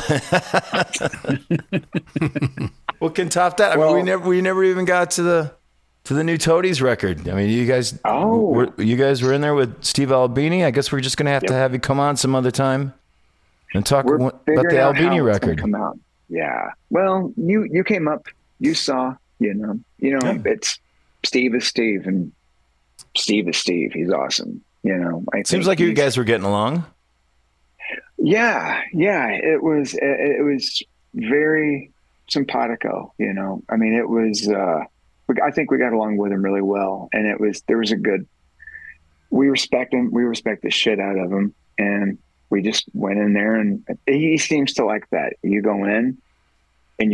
What can top that? I mean, we never even got to the new Toadies record. I mean, you guys were in there with Steve Albini. I guess we're just gonna have to have you come on some other time and talk We're about figuring the out how Albini it's gonna record. come out. Yeah. Well, you came up. You saw. Yeah. It's Steve is Steve, and Steve is Steve. He's awesome. I Seems think like you he's- guys were getting along. Yeah. It was very simpatico. I mean, it was. I think we got along with him really well, and there was a good. We respect him. We respect the shit out of him, and we just went in there, and he seems to like that. You go in, and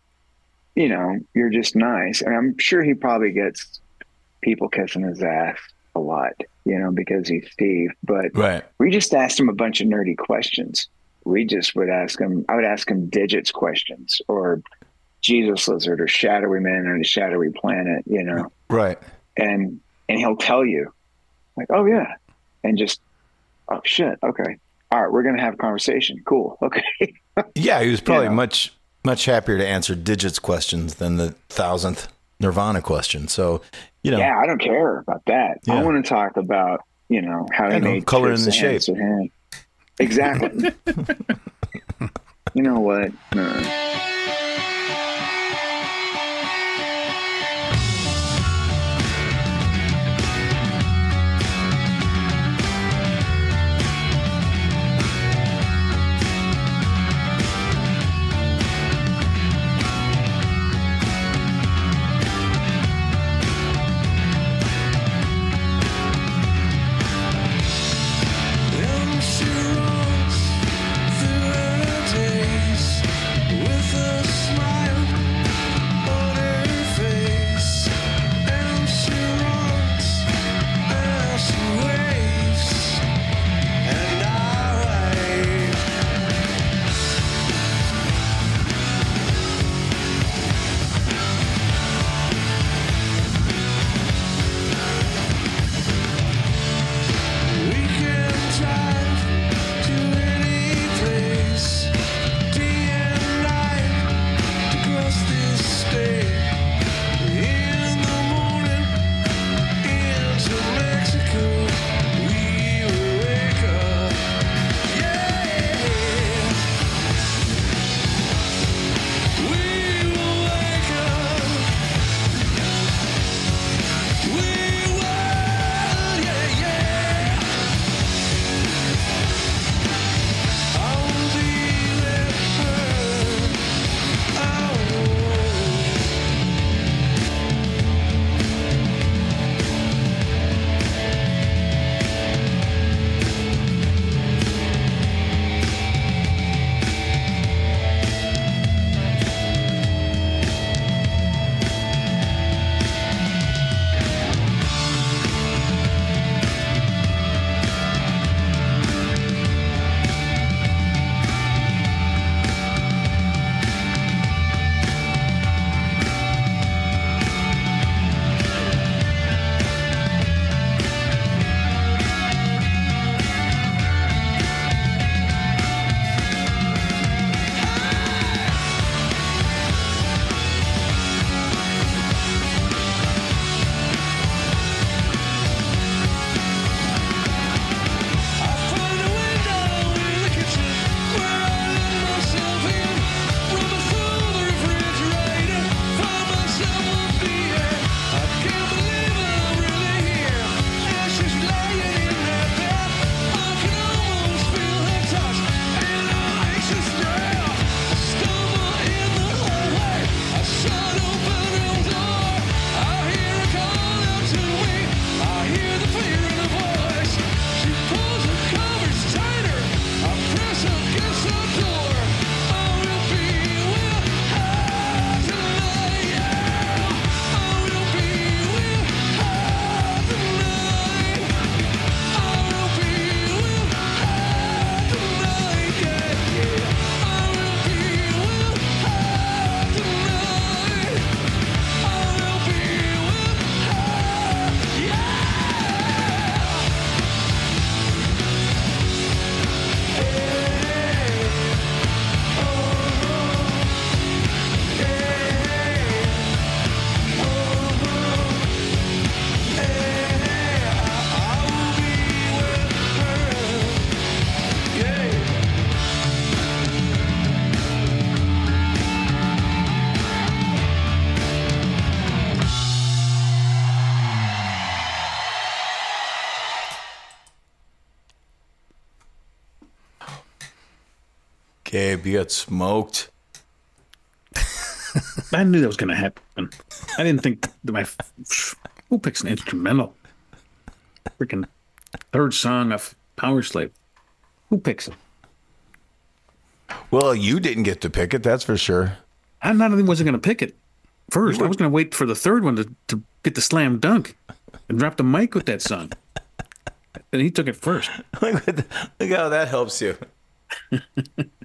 you're just nice, and I'm sure he probably gets people kissing his ass a lot, because he's Steve. But Right. we just asked him a bunch of nerdy questions. We just would ask him. I would ask him digits questions, or Jesus Lizard, or Shadowy Man on the Shadowy Planet, Right. and he'll tell you, like, oh yeah, and just, oh shit, okay, all right, we're gonna have a conversation. Cool, okay. Yeah, he was probably Yeah. much happier to answer digits questions than the 1,000th Nirvana question. So, Yeah, I don't care about that. Yeah. I want to talk about, how he made color in Chris the shape. Hansen hand. Exactly. You know what? And she runs through her days with Gabe, you got smoked. I knew that was going to happen. I didn't think that who picks an instrumental? Freaking third song of Power Slave. Who picks it? Well, you didn't get to pick it, that's for sure. I not only wasn't going to pick it first, I was going to wait for the third one to get the slam dunk and drop the mic with that song. And he took it first. Look how that helps you.